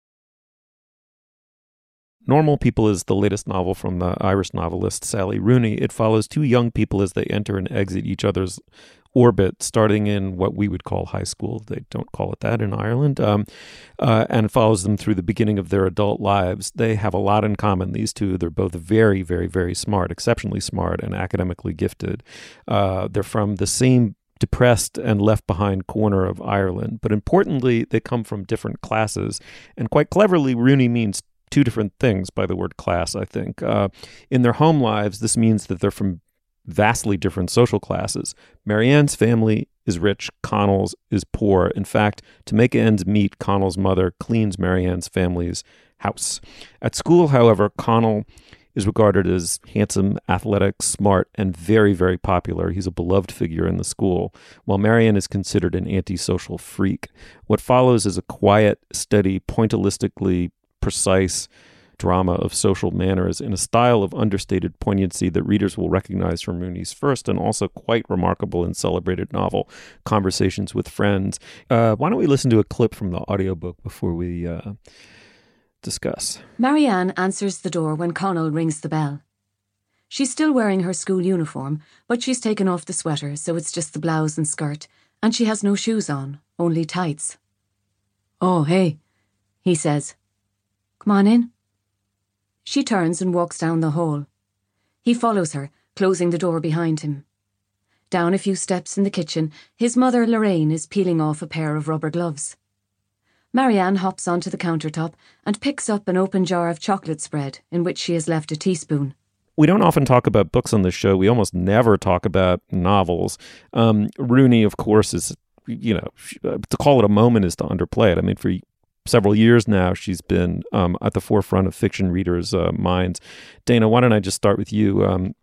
Normal People is the latest novel from the Irish novelist Sally Rooney. It follows two young people as they enter and exit each other's orbit, starting in what we would call high school. They don't call it that in Ireland. And it follows them through the beginning of their adult lives. They have a lot in common, these two. They're both very, very, very smart, exceptionally smart and academically gifted. They're from the same depressed and left behind corner of Ireland. But importantly, they come from different classes. And quite cleverly, Rooney means two different things by the word class, I think. In their home lives, this means that they're from vastly different social classes. Marianne's family is rich, Connell's is poor. In fact, to make ends meet, Connell's mother cleans Marianne's family's house. At school, however, Connell is regarded as handsome, athletic, smart, and very, very popular. He's a beloved figure in the school, while Marianne is considered an antisocial freak. What follows is a quiet, steady, pointillistically precise drama of social manners in a style of understated poignancy that readers will recognize from Rooney's first and also quite remarkable and celebrated novel, Conversations with Friends. Why don't we listen to a clip from the audiobook before we discuss? Marianne answers the door when Connell rings the bell. She's still wearing her school uniform, but she's taken off the sweater, so it's just the blouse and skirt, and she has no shoes on, only tights. "Oh, hey," he says. "Come on in." She turns and walks down the hall. He follows her, closing the door behind him. Down a few steps in the kitchen, his mother Lorraine is peeling off a pair of rubber gloves. Marianne hops onto the countertop and picks up an open jar of chocolate spread in which she has left a teaspoon. We don't often talk about books on this show. We almost never talk about novels. Rooney, of course, is, to call it a moment is to underplay it. I mean, for several years now, she's been at the forefront of fiction readers' minds. Dana, why don't I just start with you?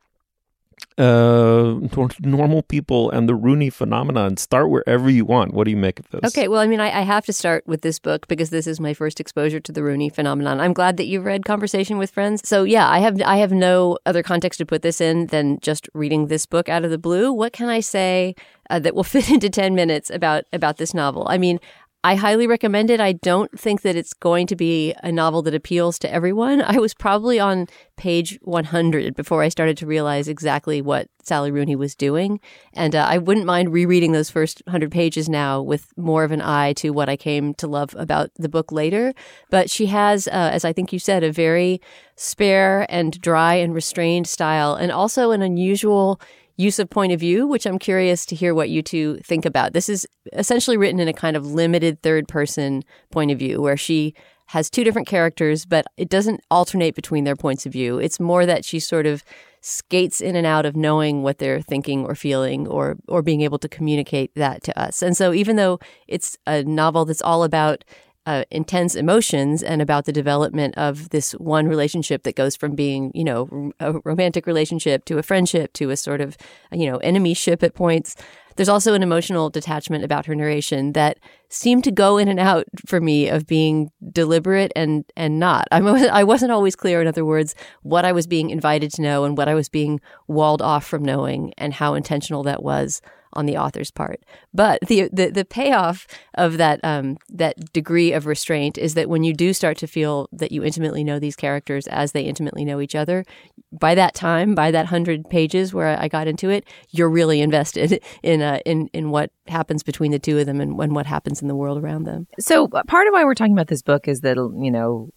Normal People and the Rooney Phenomenon. Start wherever you want. What do you make of this? Okay, well, I mean, I have to start with this book because this is my first exposure to the Rooney Phenomenon. I'm glad that you've read Conversation with Friends. So yeah, I have no other context to put this in than just reading this book out of the blue. What can I say that will fit into 10 minutes about this novel? I mean, I highly recommend it. I don't think that it's going to be a novel that appeals to everyone. I was probably on page 100 before I started to realize exactly what Sally Rooney was doing. And I wouldn't mind rereading those first 100 pages now with more of an eye to what I came to love about the book later. But she has, as I think you said, a very spare and dry and restrained style, and also an unusual use of point of view, which I'm curious to hear what you two think about. This is essentially written in a kind of limited third-person point of view where she has two different characters, but it doesn't alternate between their points of view. It's more that she sort of skates in and out of knowing what they're thinking or feeling or being able to communicate that to us. And so even though it's a novel that's all about intense emotions and about the development of this one relationship that goes from being, you know, a romantic relationship to a friendship to a sort of, you know, enemy-ship at points. There's also an emotional detachment about her narration that seemed to go in and out for me of being deliberate and not. I wasn't always clear, in other words, what I was being invited to know and what I was being walled off from knowing and how intentional that was on the author's part. But the payoff of that degree of restraint is that when you do start to feel that you intimately know these characters as they intimately know each other, by that time, by that 100 pages where I got into it, you're really invested in what happens between the two of them and what happens in the world around them. So part of why we're talking about this book is that, you know,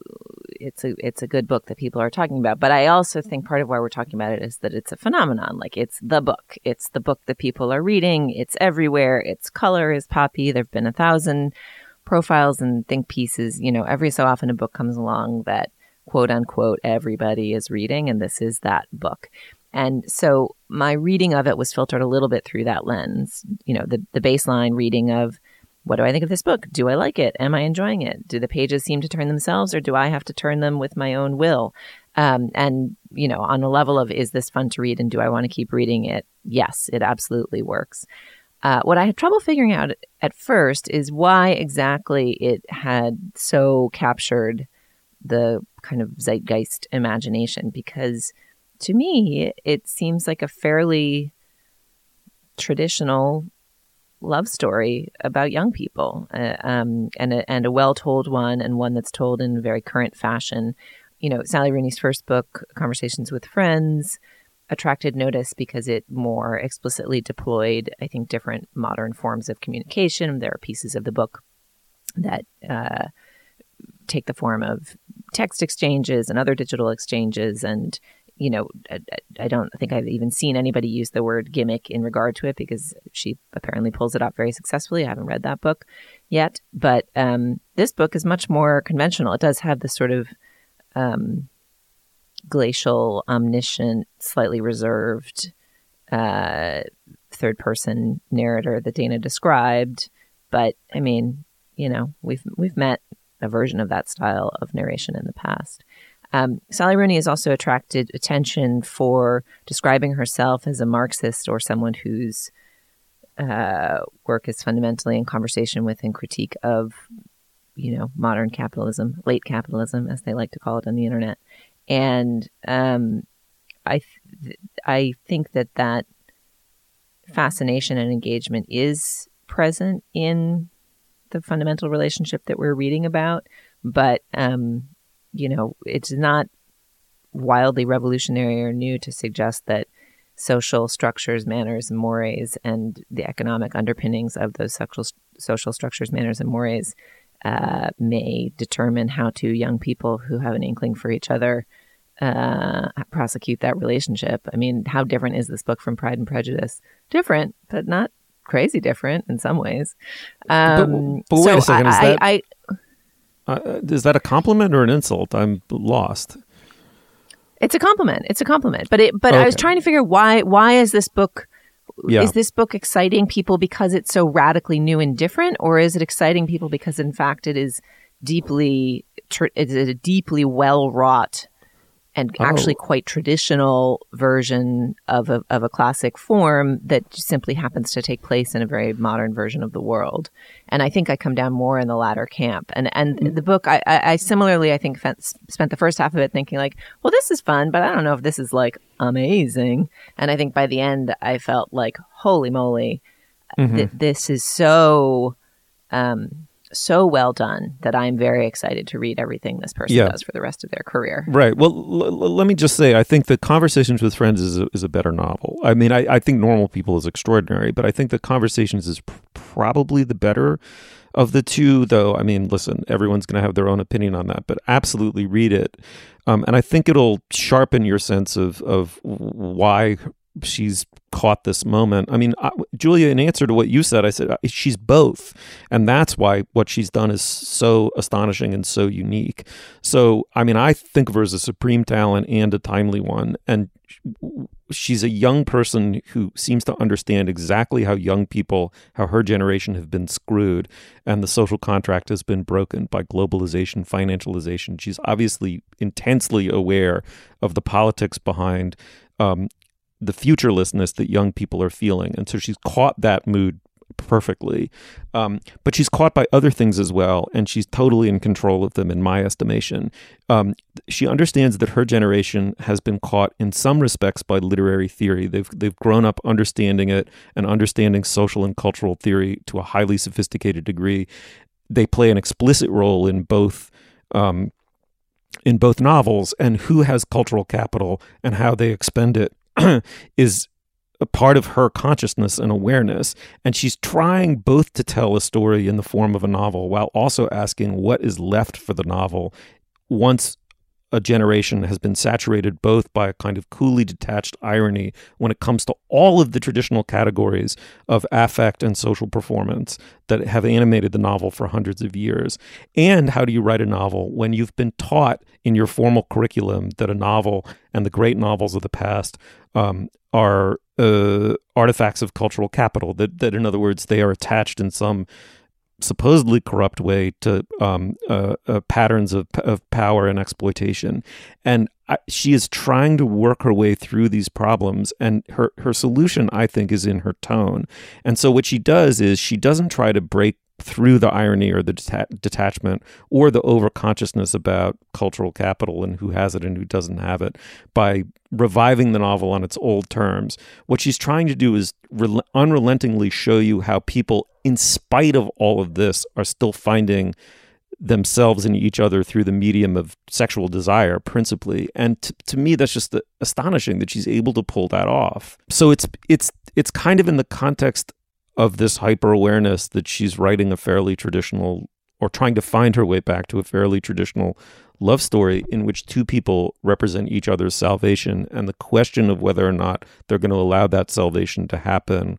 it's a good book that people are talking about. But I also think part of why we're talking about it is that it's a phenomenon. Like, it's the book. It's the book that people are reading. It's everywhere. Its color is poppy. There have been 1,000 profiles and think pieces. You know, every so often a book comes along that, quote unquote, everybody is reading. And this is that book. And so my reading of it was filtered a little bit through that lens. You know, the baseline reading of, what do I think of this book? Do I like it? Am I enjoying it? Do the pages seem to turn themselves, or do I have to turn them with my own will? And, you know, on a level of, is this fun to read and do I want to keep reading it? Yes, it absolutely works. What I had trouble figuring out at first is why exactly it had so captured the kind of zeitgeist imagination, because to me, it seems like a fairly traditional love story about young people, and a well-told one, and one that's told in a very current fashion. You know, Sally Rooney's first book, Conversations with Friends, attracted notice because it more explicitly deployed, I think, different modern forms of communication. There are pieces of the book that take the form of text exchanges and other digital exchanges, and you know, I don't think I've even seen anybody use the word gimmick in regard to it, because she apparently pulls it off very successfully. I haven't read that book yet, but this book is much more conventional. It does have this sort of glacial, omniscient, slightly reserved third-person narrator that Dana described. But I mean, you know, we've met a version of that style of narration in the past. Sally Rooney has also attracted attention for describing herself as a Marxist, or someone whose work is fundamentally in conversation with and critique of, you know, modern capitalism, late capitalism, as they like to call it on the internet. And I think that fascination and engagement is present in the fundamental relationship that we're reading about, but you know, it's not wildly revolutionary or new to suggest that social structures, manners, and mores, and the economic underpinnings of those social structures, manners, and mores may determine how two young people who have an inkling for each other prosecute that relationship. I mean, how different is this book from Pride and Prejudice? Different, but not crazy different in some ways. But wait a second, is that a compliment or an insult? I'm lost. It's a compliment. But okay. I was trying to figure why is this book is this book exciting people because it's so radically new and different, or is it exciting people because, in fact, it is it's a deeply well-wrought and actually quite traditional version of a classic form that simply happens to take place in a very modern version of the world? And I think I come down more in the latter camp. And the book, I similarly, I think, spent the first half of it thinking like, well, this is fun, but I don't know if this is like amazing. And I think by the end, I felt like, holy moly, this is so well done that I'm very excited to read everything this person does for the rest of their career. Right. Well, let me just say, I think that Conversations with Friends is a better novel. I mean, I think Normal People is extraordinary, but I think that Conversations is probably the better of the two, though. I mean, listen, everyone's going to have their own opinion on that, but absolutely read it. And I think it'll sharpen your sense of why she's caught this moment. I mean, Julia, in answer to what you said, I said she's both. And that's why what she's done is so astonishing and so unique. So, I mean, I think of her as a supreme talent and a timely one. And she's a young person who seems to understand exactly how her generation have been screwed, and the social contract has been broken by globalization, financialization. She's obviously intensely aware of the politics behind the futurelessness that young people are feeling. And so she's caught that mood perfectly. But she's caught by other things as well, and she's totally in control of them, in my estimation. She understands that her generation has been caught in some respects by literary theory. They've grown up understanding it and understanding social and cultural theory to a highly sophisticated degree. They play an explicit role in both novels, and who has cultural capital and how they expend it is a part of her consciousness and awareness. And she's trying both to tell a story in the form of a novel while also asking what is left for the novel once a generation has been saturated both by a kind of coolly detached irony when it comes to all of the traditional categories of affect and social performance that have animated the novel for hundreds of years. And how do you write a novel when you've been taught in your formal curriculum that a novel and the great novels of the past are artifacts of cultural capital, that in other words, they are attached in some supposedly corrupt way to patterns of power and exploitation. And she is trying to work her way through these problems, and her solution, I think, is in her tone. And so what she does is she doesn't try to break through the irony or the detachment or the overconsciousness about cultural capital and who has it and who doesn't have it by reviving the novel on its old terms. What she's trying to do is unrelentingly show you how people, in spite of all of this, are still finding themselves in each other through the medium of sexual desire, principally. And to me, that's just astonishing that she's able to pull that off. So it's kind of in the context of this hyper-awareness that she's writing a fairly traditional, or trying to find her way back to a fairly traditional love story in which two people represent each other's salvation, and the question of whether or not they're going to allow that salvation to happen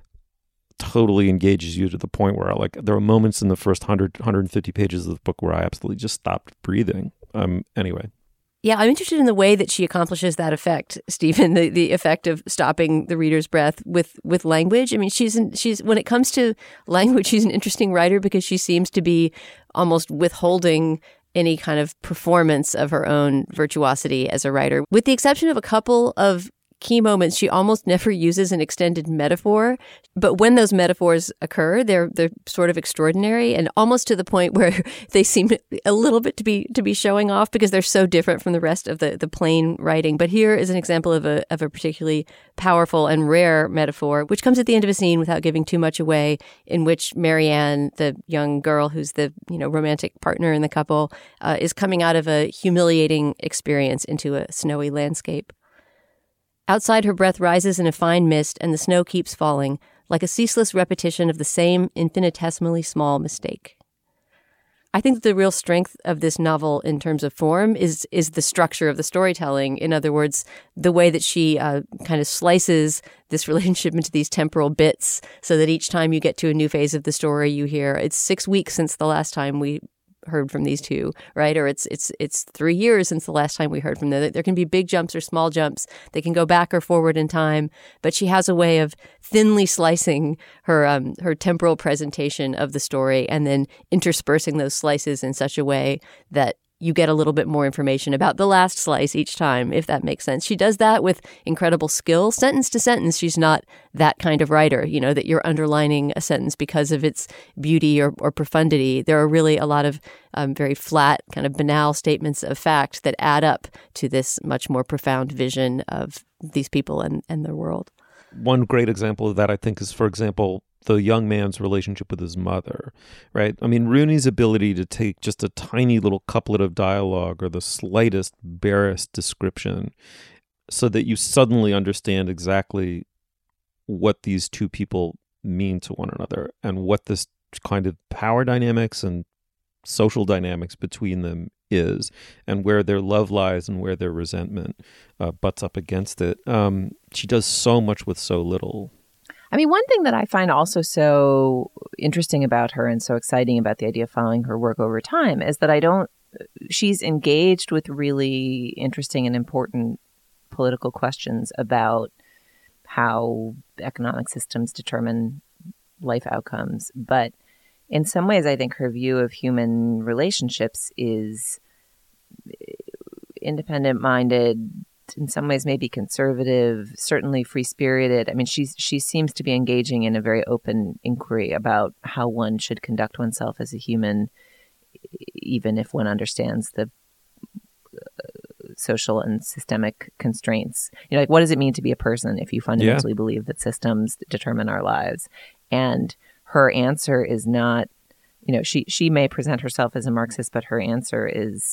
totally engages you to the point where, like, there are moments in the first 150 pages of the book where I absolutely just stopped breathing. Anyway. Yeah, I'm interested in the way that she accomplishes that effect, Stephen, the effect of stopping the reader's breath with language. I mean, she's when it comes to language, she's an interesting writer because she seems to be almost withholding any kind of performance of her own virtuosity as a writer. With the exception of a couple of key moments, she almost never uses an extended metaphor. But when those metaphors occur, they're sort of extraordinary, and almost to the point where they seem a little bit to be showing off because they're so different from the rest of the plain writing. But here is an example of a particularly powerful and rare metaphor, which comes at the end of a scene without giving too much away, in which Marianne, the young girl who's the romantic partner in the couple, is coming out of a humiliating experience into a snowy landscape. Outside, her breath rises in a fine mist, and the snow keeps falling, like a ceaseless repetition of the same infinitesimally small mistake. I think that the real strength of this novel in terms of form is the structure of the storytelling. In other words, the way that she kind of slices this relationship into these temporal bits so that each time you get to a new phase of the story, you hear, it's 6 weeks since the last time we heard from these two, right? Or it's 3 years since the last time we heard from them. There can be big jumps or small jumps. They can go back or forward in time, but she has a way of thinly slicing her temporal presentation of the story and then interspersing those slices in such a way that you get a little bit more information about the last slice each time, if that makes sense. She does that with incredible skill. Sentence to sentence, she's not that kind of writer, that you're underlining a sentence because of its beauty or profundity. There are really a lot of very flat, kind of banal statements of fact that add up to this much more profound vision of these people and their world. One great example of that, I think, is, for example, the young man's relationship with his mother, right? I mean, Rooney's ability to take just a tiny little couplet of dialogue or the slightest, barest description so that you suddenly understand exactly what these two people mean to one another and what this kind of power dynamics and social dynamics between them is, and where their love lies and where their resentment butts up against it. She does so much with so little. I mean, one thing that I find also so interesting about her and so exciting about the idea of following her work over time is that she's engaged with really interesting and important political questions about how economic systems determine life outcomes. But in some ways, I think her view of human relationships is independent-minded, in some ways maybe conservative, certainly free-spirited. I mean, she seems to be engaging in a very open inquiry about how one should conduct oneself as a human, even if one understands the social and systemic constraints. Like, what does it mean to be a person if you fundamentally believe that systems determine our lives? And her answer is not, she may present herself as a Marxist, but her answer is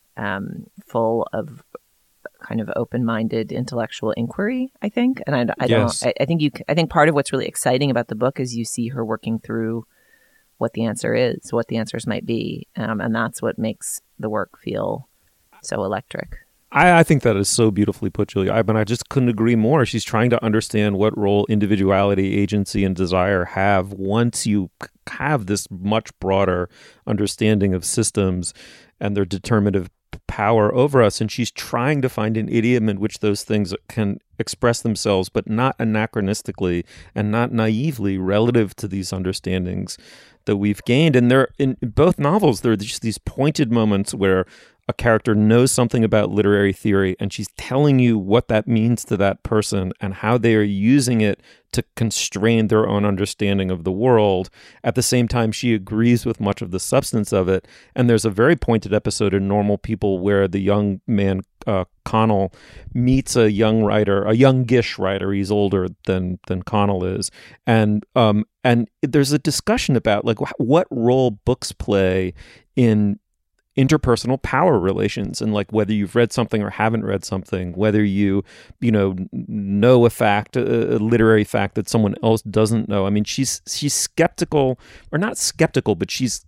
full of kind of open-minded intellectual inquiry, I think. And I think part of what's really exciting about the book is you see her working through what the answer is, what the answers might be. And that's what makes the work feel so electric. I think that is so beautifully put, Julia. I just couldn't agree more. She's trying to understand what role individuality, agency, and desire have once you have this much broader understanding of systems and their determinative power over us. And she's trying to find an idiom in which those things can express themselves, but not anachronistically and not naively relative to these understandings that we've gained. And there, in both novels, there are just these pointed moments where a character knows something about literary theory and she's telling you what that means to that person and how they are using it to constrain their own understanding of the world. At the same time, she agrees with much of the substance of it. And there's a very pointed episode in Normal People where the young man, Connell, meets a young writer, a youngish writer. He's older than Connell is. And there's a discussion about like what role books play in interpersonal power relations, and like whether you've read something or haven't read something, whether you know a fact, a literary fact that someone else doesn't know. I mean, she's skeptical, or not skeptical, but she's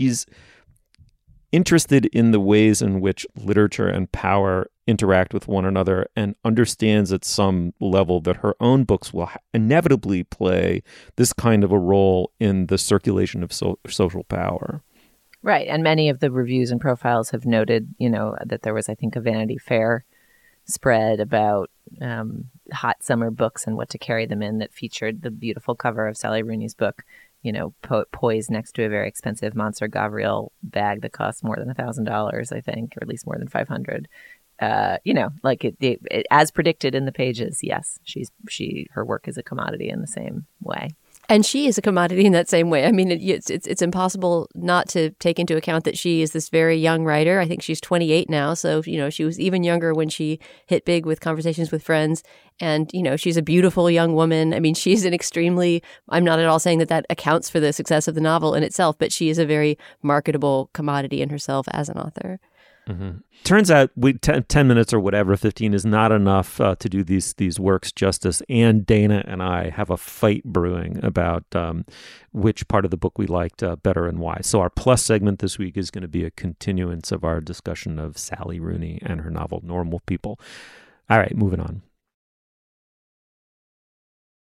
interested in the ways in which literature and power interact with one another, and understands at some level that her own books will inevitably play this kind of a role in the circulation of social power. Right. And many of the reviews and profiles have noted, that there was, I think, a Vanity Fair spread about hot summer books and what to carry them in that featured the beautiful cover of Sally Rooney's book, poised next to a very expensive Monsieur Gabriel bag that costs more than $1,000, I think, or at least more than $500. Like it as predicted in the pages. Yes, her work is a commodity in the same way. And she is a commodity in that same way. I mean, it's impossible not to take into account that she is this very young writer. I think she's 28 now. So, she was even younger when she hit big with Conversations with Friends. And, she's a beautiful young woman. I mean, she's an extremely, I'm not at all saying that accounts for the success of the novel in itself, but she is a very marketable commodity in herself as an author. Mm-hmm. Turns out 10 minutes or whatever, 15 is not enough to do these works justice. And Dana and I have a fight brewing about which part of the book we liked better and why. So our plus segment this week is going to be a continuance of our discussion of Sally Rooney and her novel Normal People. All right, moving on.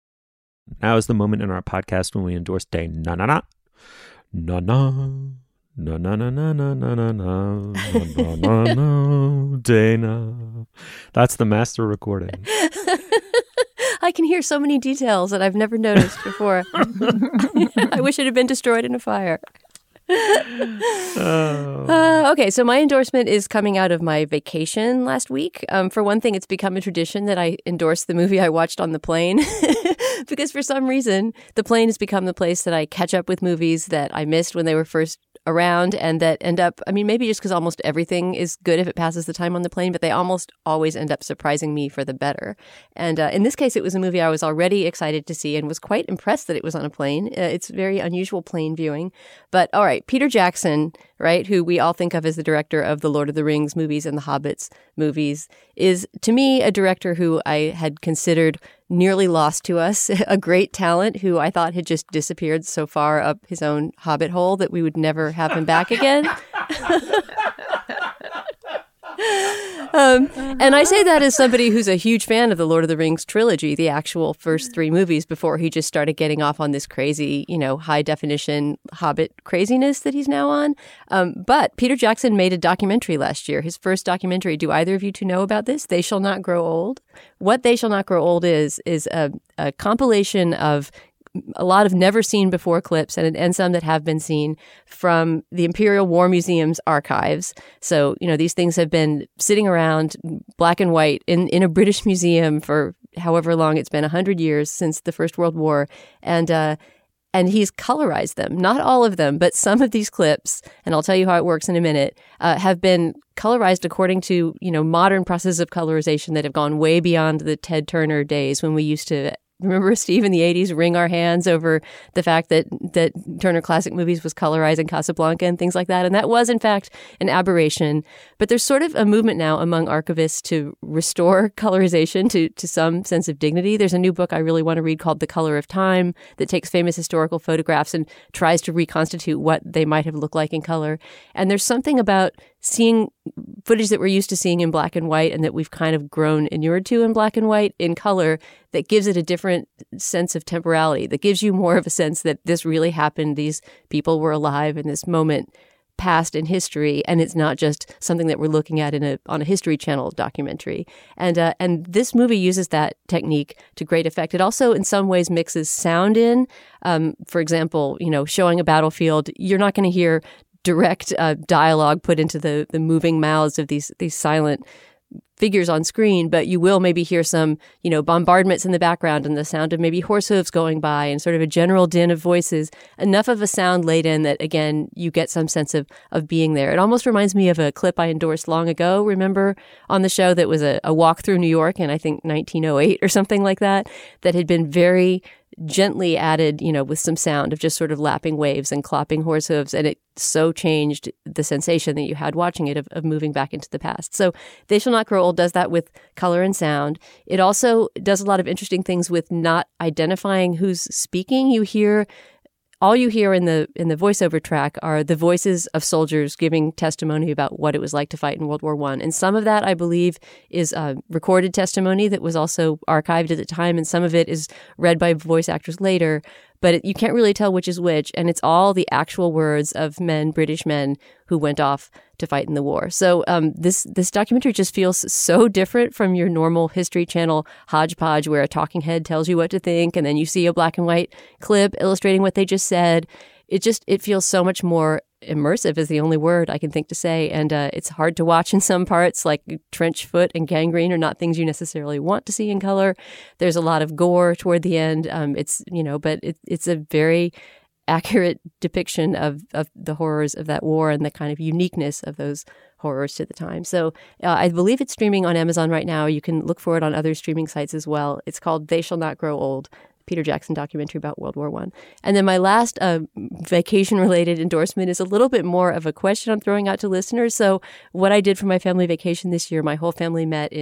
Now is the moment in our podcast when we endorse Day Na Na Na. Na Na. No, no, no, no, no, no, no, no, no, no, no, Dana. That's the master recording. I can hear so many details that I've never noticed before. I wish it had been destroyed in a fire. Okay, so my endorsement is coming out of my vacation last week. For one thing, it's become a tradition that I endorse the movie I watched on the plane because for some reason, the plane has become the place that I catch up with movies that I missed when they were first around and that end up, I mean, maybe just because almost everything is good if it passes the time on the plane, but they almost always end up surprising me for the better. And in this case, it was a movie I was already excited to see and was quite impressed that it was on a plane. It's very unusual plane viewing. But all right, Peter Jackson, right, who we all think of as the director of the Lord of the Rings movies and the Hobbits movies, is to me a director who I had considered nearly lost to us, a great talent who I thought had just disappeared so far up his own hobbit hole that we would never have him back again. And I say that as somebody who's a huge fan of the Lord of the Rings trilogy, the actual first three movies, before he just started getting off on this crazy, high definition Hobbit craziness that he's now on. But Peter Jackson made a documentary last year, his first documentary. Do either of you two know about this? They Shall Not Grow Old. What They Shall Not Grow Old is a compilation of a lot of never seen before clips and some that have been seen from the Imperial War Museum's archives. So, these things have been sitting around black and white in a British museum for however long it's been, 100 years since the First World War. And he's colorized them, not all of them, but some of these clips, and I'll tell you how it works in a minute, have been colorized according to, modern processes of colorization that have gone way beyond the Ted Turner days when we used to, remember, Steve, in the 80s, wring our hands over the fact that Turner Classic Movies was colorizing Casablanca and things like that. And that was, in fact, an aberration. But there's sort of a movement now among archivists to restore colorization to some sense of dignity. There's a new book I really want to read called The Color of Time that takes famous historical photographs and tries to reconstitute what they might have looked like in color. And there's something about seeing footage that we're used to seeing in black and white and that we've kind of grown inured to in black and white in color that gives it a different sense of temporality, that gives you more of a sense that this really happened. These people were alive in this moment past in history, and it's not just something that we're looking at on a History Channel documentary. And this movie uses that technique to great effect. It also, in some ways, mixes sound in. For example, showing a battlefield, you're not going to hear direct dialogue put into the moving mouths of these silent figures on screen, but you will maybe hear some, bombardments in the background and the sound of maybe horse hooves going by and sort of a general din of voices, enough of a sound laid in that, again, you get some sense of being there. It almost reminds me of a clip I endorsed long ago, remember, on the show that was a walk through New York in, I think, 1908 or something like that had been very gently added, with some sound of just sort of lapping waves and clopping horse hooves. And it so changed the sensation that you had watching it of moving back into the past. So They Shall Not Grow Old does that with color and sound. It also does a lot of interesting things with not identifying who's speaking. All you hear in the voiceover track are the voices of soldiers giving testimony about what it was like to fight in World War I. And some of that, I believe, is recorded testimony that was also archived at the time, and some of it is read by voice actors later. But you can't really tell which is which, and it's all the actual words of British men who went off to fight in the war. So this documentary just feels so different from your normal History Channel hodgepodge where a talking head tells you what to think, and then you see a black and white clip illustrating what they just said. It feels so much more immersive is the only word I can think to say. And it's hard to watch in some parts, like trench foot and gangrene are not things you necessarily want to see in color. There's a lot of gore toward the end. But it's a very accurate depiction of the horrors of that war and the kind of uniqueness of those horrors to the time. So I believe it's streaming on Amazon right now. You can look for it on other streaming sites as well. It's called They Shall Not Grow Old, Peter Jackson documentary about World War I. And then my last vacation-related endorsement is a little bit more of a question I'm throwing out to listeners. So what I did for my family vacation this year, my whole family met in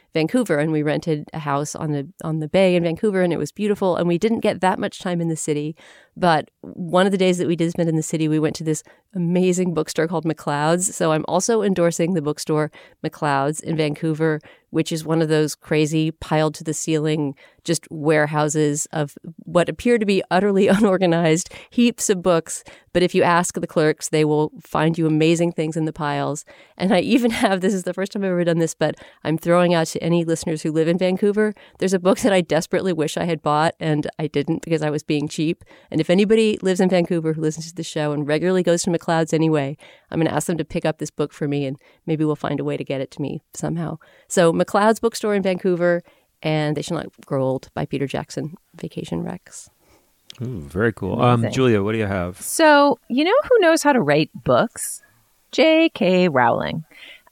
Vancouver, and we rented a house on the bay in Vancouver, and it was beautiful. And we didn't get that much time in the city, but one of the days that we did spend in the city, we went to this amazing bookstore called McLeod's. So I'm also endorsing the bookstore McLeod's in Vancouver, which is one of those crazy piled to the ceiling just warehouses of what appear to be utterly unorganized heaps of books. But if you ask the clerks, they will find you amazing things in the piles. And I even have, this is the first time I've ever done this, but I'm throwing out to any listeners who live in Vancouver, there's a book that I desperately wish I had bought and I didn't because I was being cheap. And if anybody lives in Vancouver who listens to the show and regularly goes to McLeod's anyway, I'm going to ask them to pick up this book for me and maybe we'll find a way to get it to me somehow. So McLeod's bookstore in Vancouver, and They Shall Not Grow Old by Peter Jackson, Vacation Rex. Ooh, very cool. Amazing. Julia, what do you have? So, you know who knows how to write books? J.K. Rowling.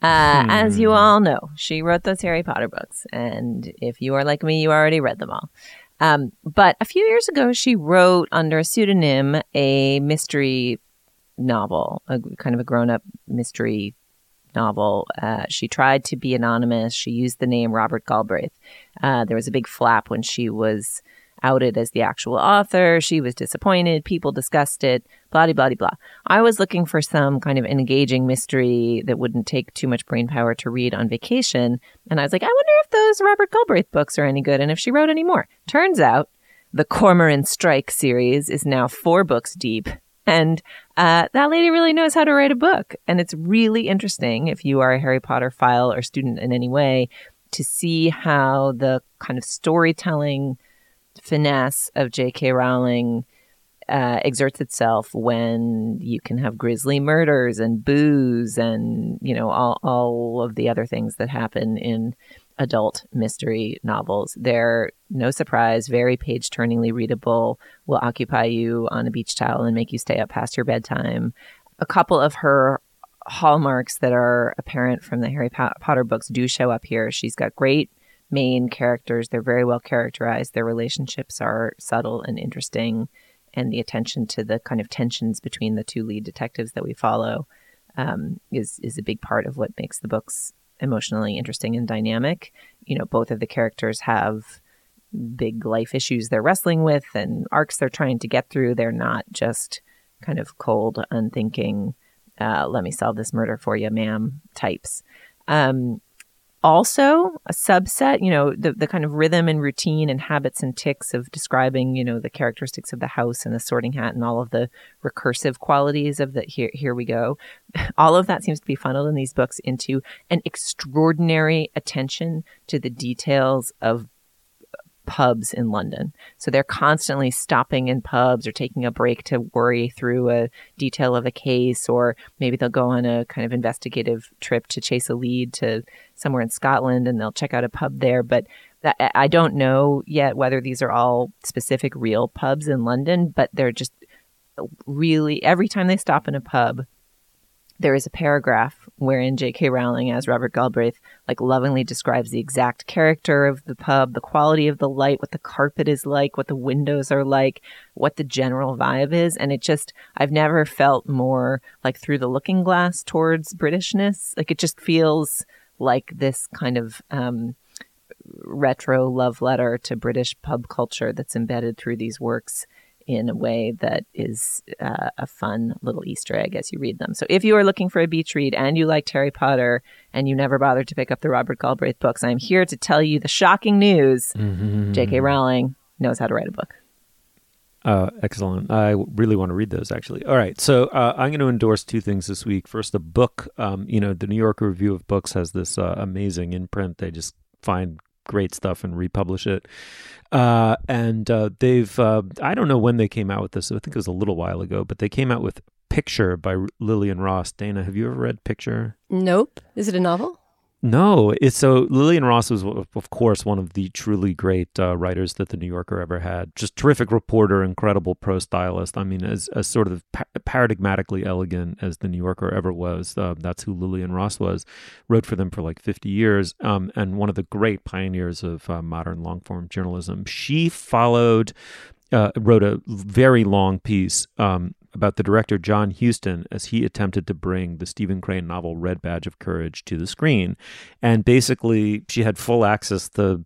As you all know, she wrote those Harry Potter books. And if you are like me, you already read them all. But a few years ago, she wrote under a pseudonym a mystery novel, a kind of a grown-up mystery novel. She tried to be anonymous. She used the name Robert Galbraith. There was a big flap when she was outed as the actual author. She was disappointed. People discussed it. Blah, blah, blah. I was looking for some kind of engaging mystery that wouldn't take too much brain power to read on vacation. And I was like, I wonder if those Robert Galbraith books are any good and if she wrote any more. Turns out the Cormoran Strike series is now 4 books deep. And that lady really knows how to write a book. And it's really interesting, if you are a Harry Potter file or student in any way, to see how the kind of storytelling finesse of J.K. Rowling exerts itself when you can have grisly murders and booze and, you know, all of the other things that happen in adult mystery novels. They're, no surprise, very page-turningly readable, will occupy you on a beach towel and make you stay up past your bedtime. A couple of her hallmarks that are apparent from the Harry Potter books do show up here. She's got great main characters. They're very well characterized. Their relationships are subtle and interesting. And the attention to the kind of tensions between the 2 lead detectives that we follow is a big part of what makes the books emotionally interesting and dynamic. You know, both of the characters have big life issues they're wrestling with and arcs they're trying to get through. They're not just kind of cold, unthinking, let me solve this murder for you, ma'am types. Also, a subset, you know, the kind of rhythm and routine and habits and tics of describing, you know, the characteristics of the house and the Sorting Hat and all of the recursive qualities of the here we go. All of that seems to be funneled in these books into an extraordinary attention to the details of pubs in London. So they're constantly stopping in pubs or taking a break to worry through a detail of a case, or maybe they'll go on a kind of investigative trip to chase a lead to somewhere in Scotland and they'll check out a pub there. But I don't know yet whether these are all specific real pubs in London, but they're just really, every time they stop in a pub, there is a paragraph wherein J.K. Rowling, as Robert Galbraith, like lovingly describes the exact character of the pub, the quality of the light, what the carpet is like, what the windows are like, what the general vibe is. And it just, I've never felt more like through the looking glass towards Britishness. Like it just feels like this kind of retro love letter to British pub culture that's embedded through these works in a way that is a fun little Easter egg as you read them. So if you are looking for a beach read and you liked Harry Potter and you never bothered to pick up the Robert Galbraith books, I'm here to tell you the shocking news. J.K. Rowling knows how to write a book. Excellent. I really want to read those, actually. All right. So I'm going to endorse 2 things this week. First, a book. You know, the New Yorker Review of Books has this amazing imprint. They just find great stuff and republish it. And they've, I don't know when they came out with this. I think it was a little while ago, but they came out with Picture by Lillian Ross. Dana, have you ever read Picture? Nope. Is it a novel? No. So Lillian Ross was, of course, one of the truly great writers that the New Yorker ever had. Just terrific reporter, incredible prose stylist. I mean, as sort of paradigmatically elegant as the New Yorker ever was. That's who Lillian Ross was. Wrote for them for like 50 years and one of the great pioneers of modern long-form journalism. She wrote a very long piece about the director John Huston as he attempted to bring the Stephen Crane novel Red Badge of Courage to the screen. And basically, she had full access to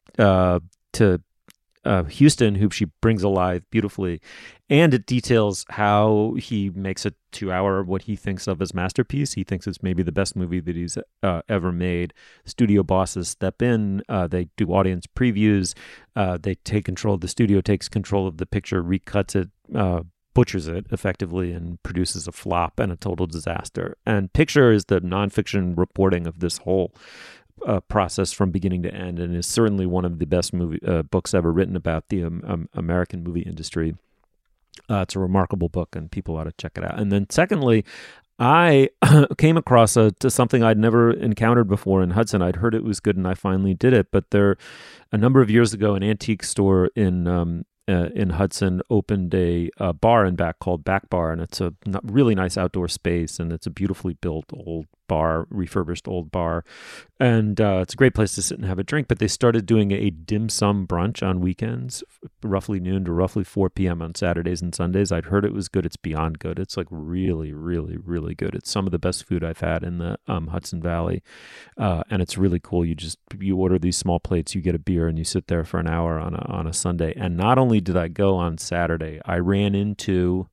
Huston, who she brings alive beautifully. And it details how he makes a 2-hour, what he thinks of as masterpiece. He thinks it's maybe the best movie that he's ever made. Studio bosses step in. They do audience previews. They take control. The studio takes control of the picture, recuts it, butchers it effectively, and produces a flop and a total disaster. And Picture is the nonfiction reporting of this whole process from beginning to end, and is certainly one of the best books ever written about the American movie industry. It's a remarkable book, and people ought to check it out. And then secondly, I came across to something I'd never encountered before in Hudson. I'd heard it was good, and I finally did it. But a number of years ago, an antique store in Hudson opened a bar in back called Back Bar, and it's a really nice outdoor space, and it's a beautifully built old bar, refurbished old bar, and it's a great place to sit and have a drink. But they started doing a dim sum brunch on weekends, roughly noon to roughly 4 p.m. on Saturdays and Sundays. I'd heard it was good. It's beyond good. It's like really, really, really good. It's some of the best food I've had in the Hudson Valley, and it's really cool. You order these small plates, you get a beer, and you sit there for an hour on a Sunday. And not only did I go on Saturday, I ran into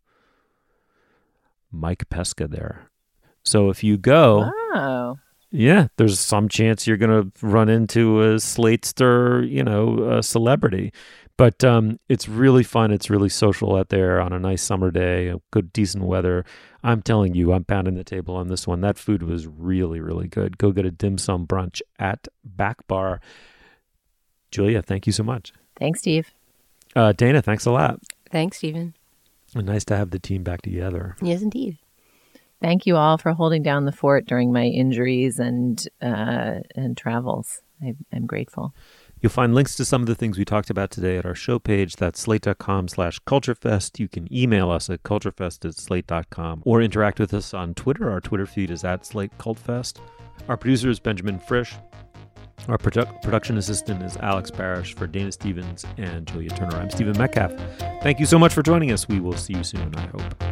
Mike Pesca there. So if you go, wow. Yeah, there's some chance you're going to run into a Slatester, a celebrity. But it's really fun. It's really social out there on a nice summer day, good, decent weather. I'm telling you, I'm pounding the table on this one. That food was really, really good. Go get a dim sum brunch at Back Bar. Julia, thank you so much. Thanks, Steve. Dana, thanks a lot. Thanks, Stephen. And nice to have the team back together. Yes, indeed. Thank you all for holding down the fort during my injuries and travels. I'm grateful. You'll find links to some of the things we talked about today at our show page. That's slate.com/culturefest. You can email us at culturefest@slate.com or interact with us on Twitter. Our Twitter feed is @SlateCultFest. Our producer is Benjamin Frisch. Our production assistant is Alex Barish. For Dana Stevens and Julia Turner, I'm Stephen Metcalf. Thank you so much for joining us. We will see you soon, I hope.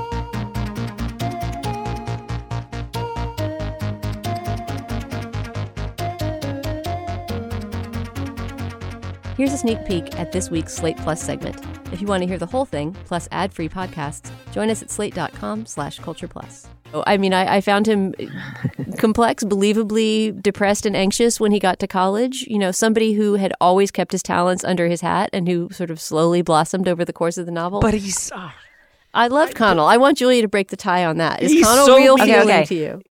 Here's a sneak peek at this week's Slate Plus segment. If you want to hear the whole thing, plus ad-free podcasts, join us at slate.com/cultureplus. I found him complex, believably depressed and anxious when he got to college. Somebody who had always kept his talents under his hat and who sort of slowly blossomed over the course of the novel. But he's... I loved Connell. I want Julia to break the tie on that. Is He's Connell so real mean. feeling Okay. to you?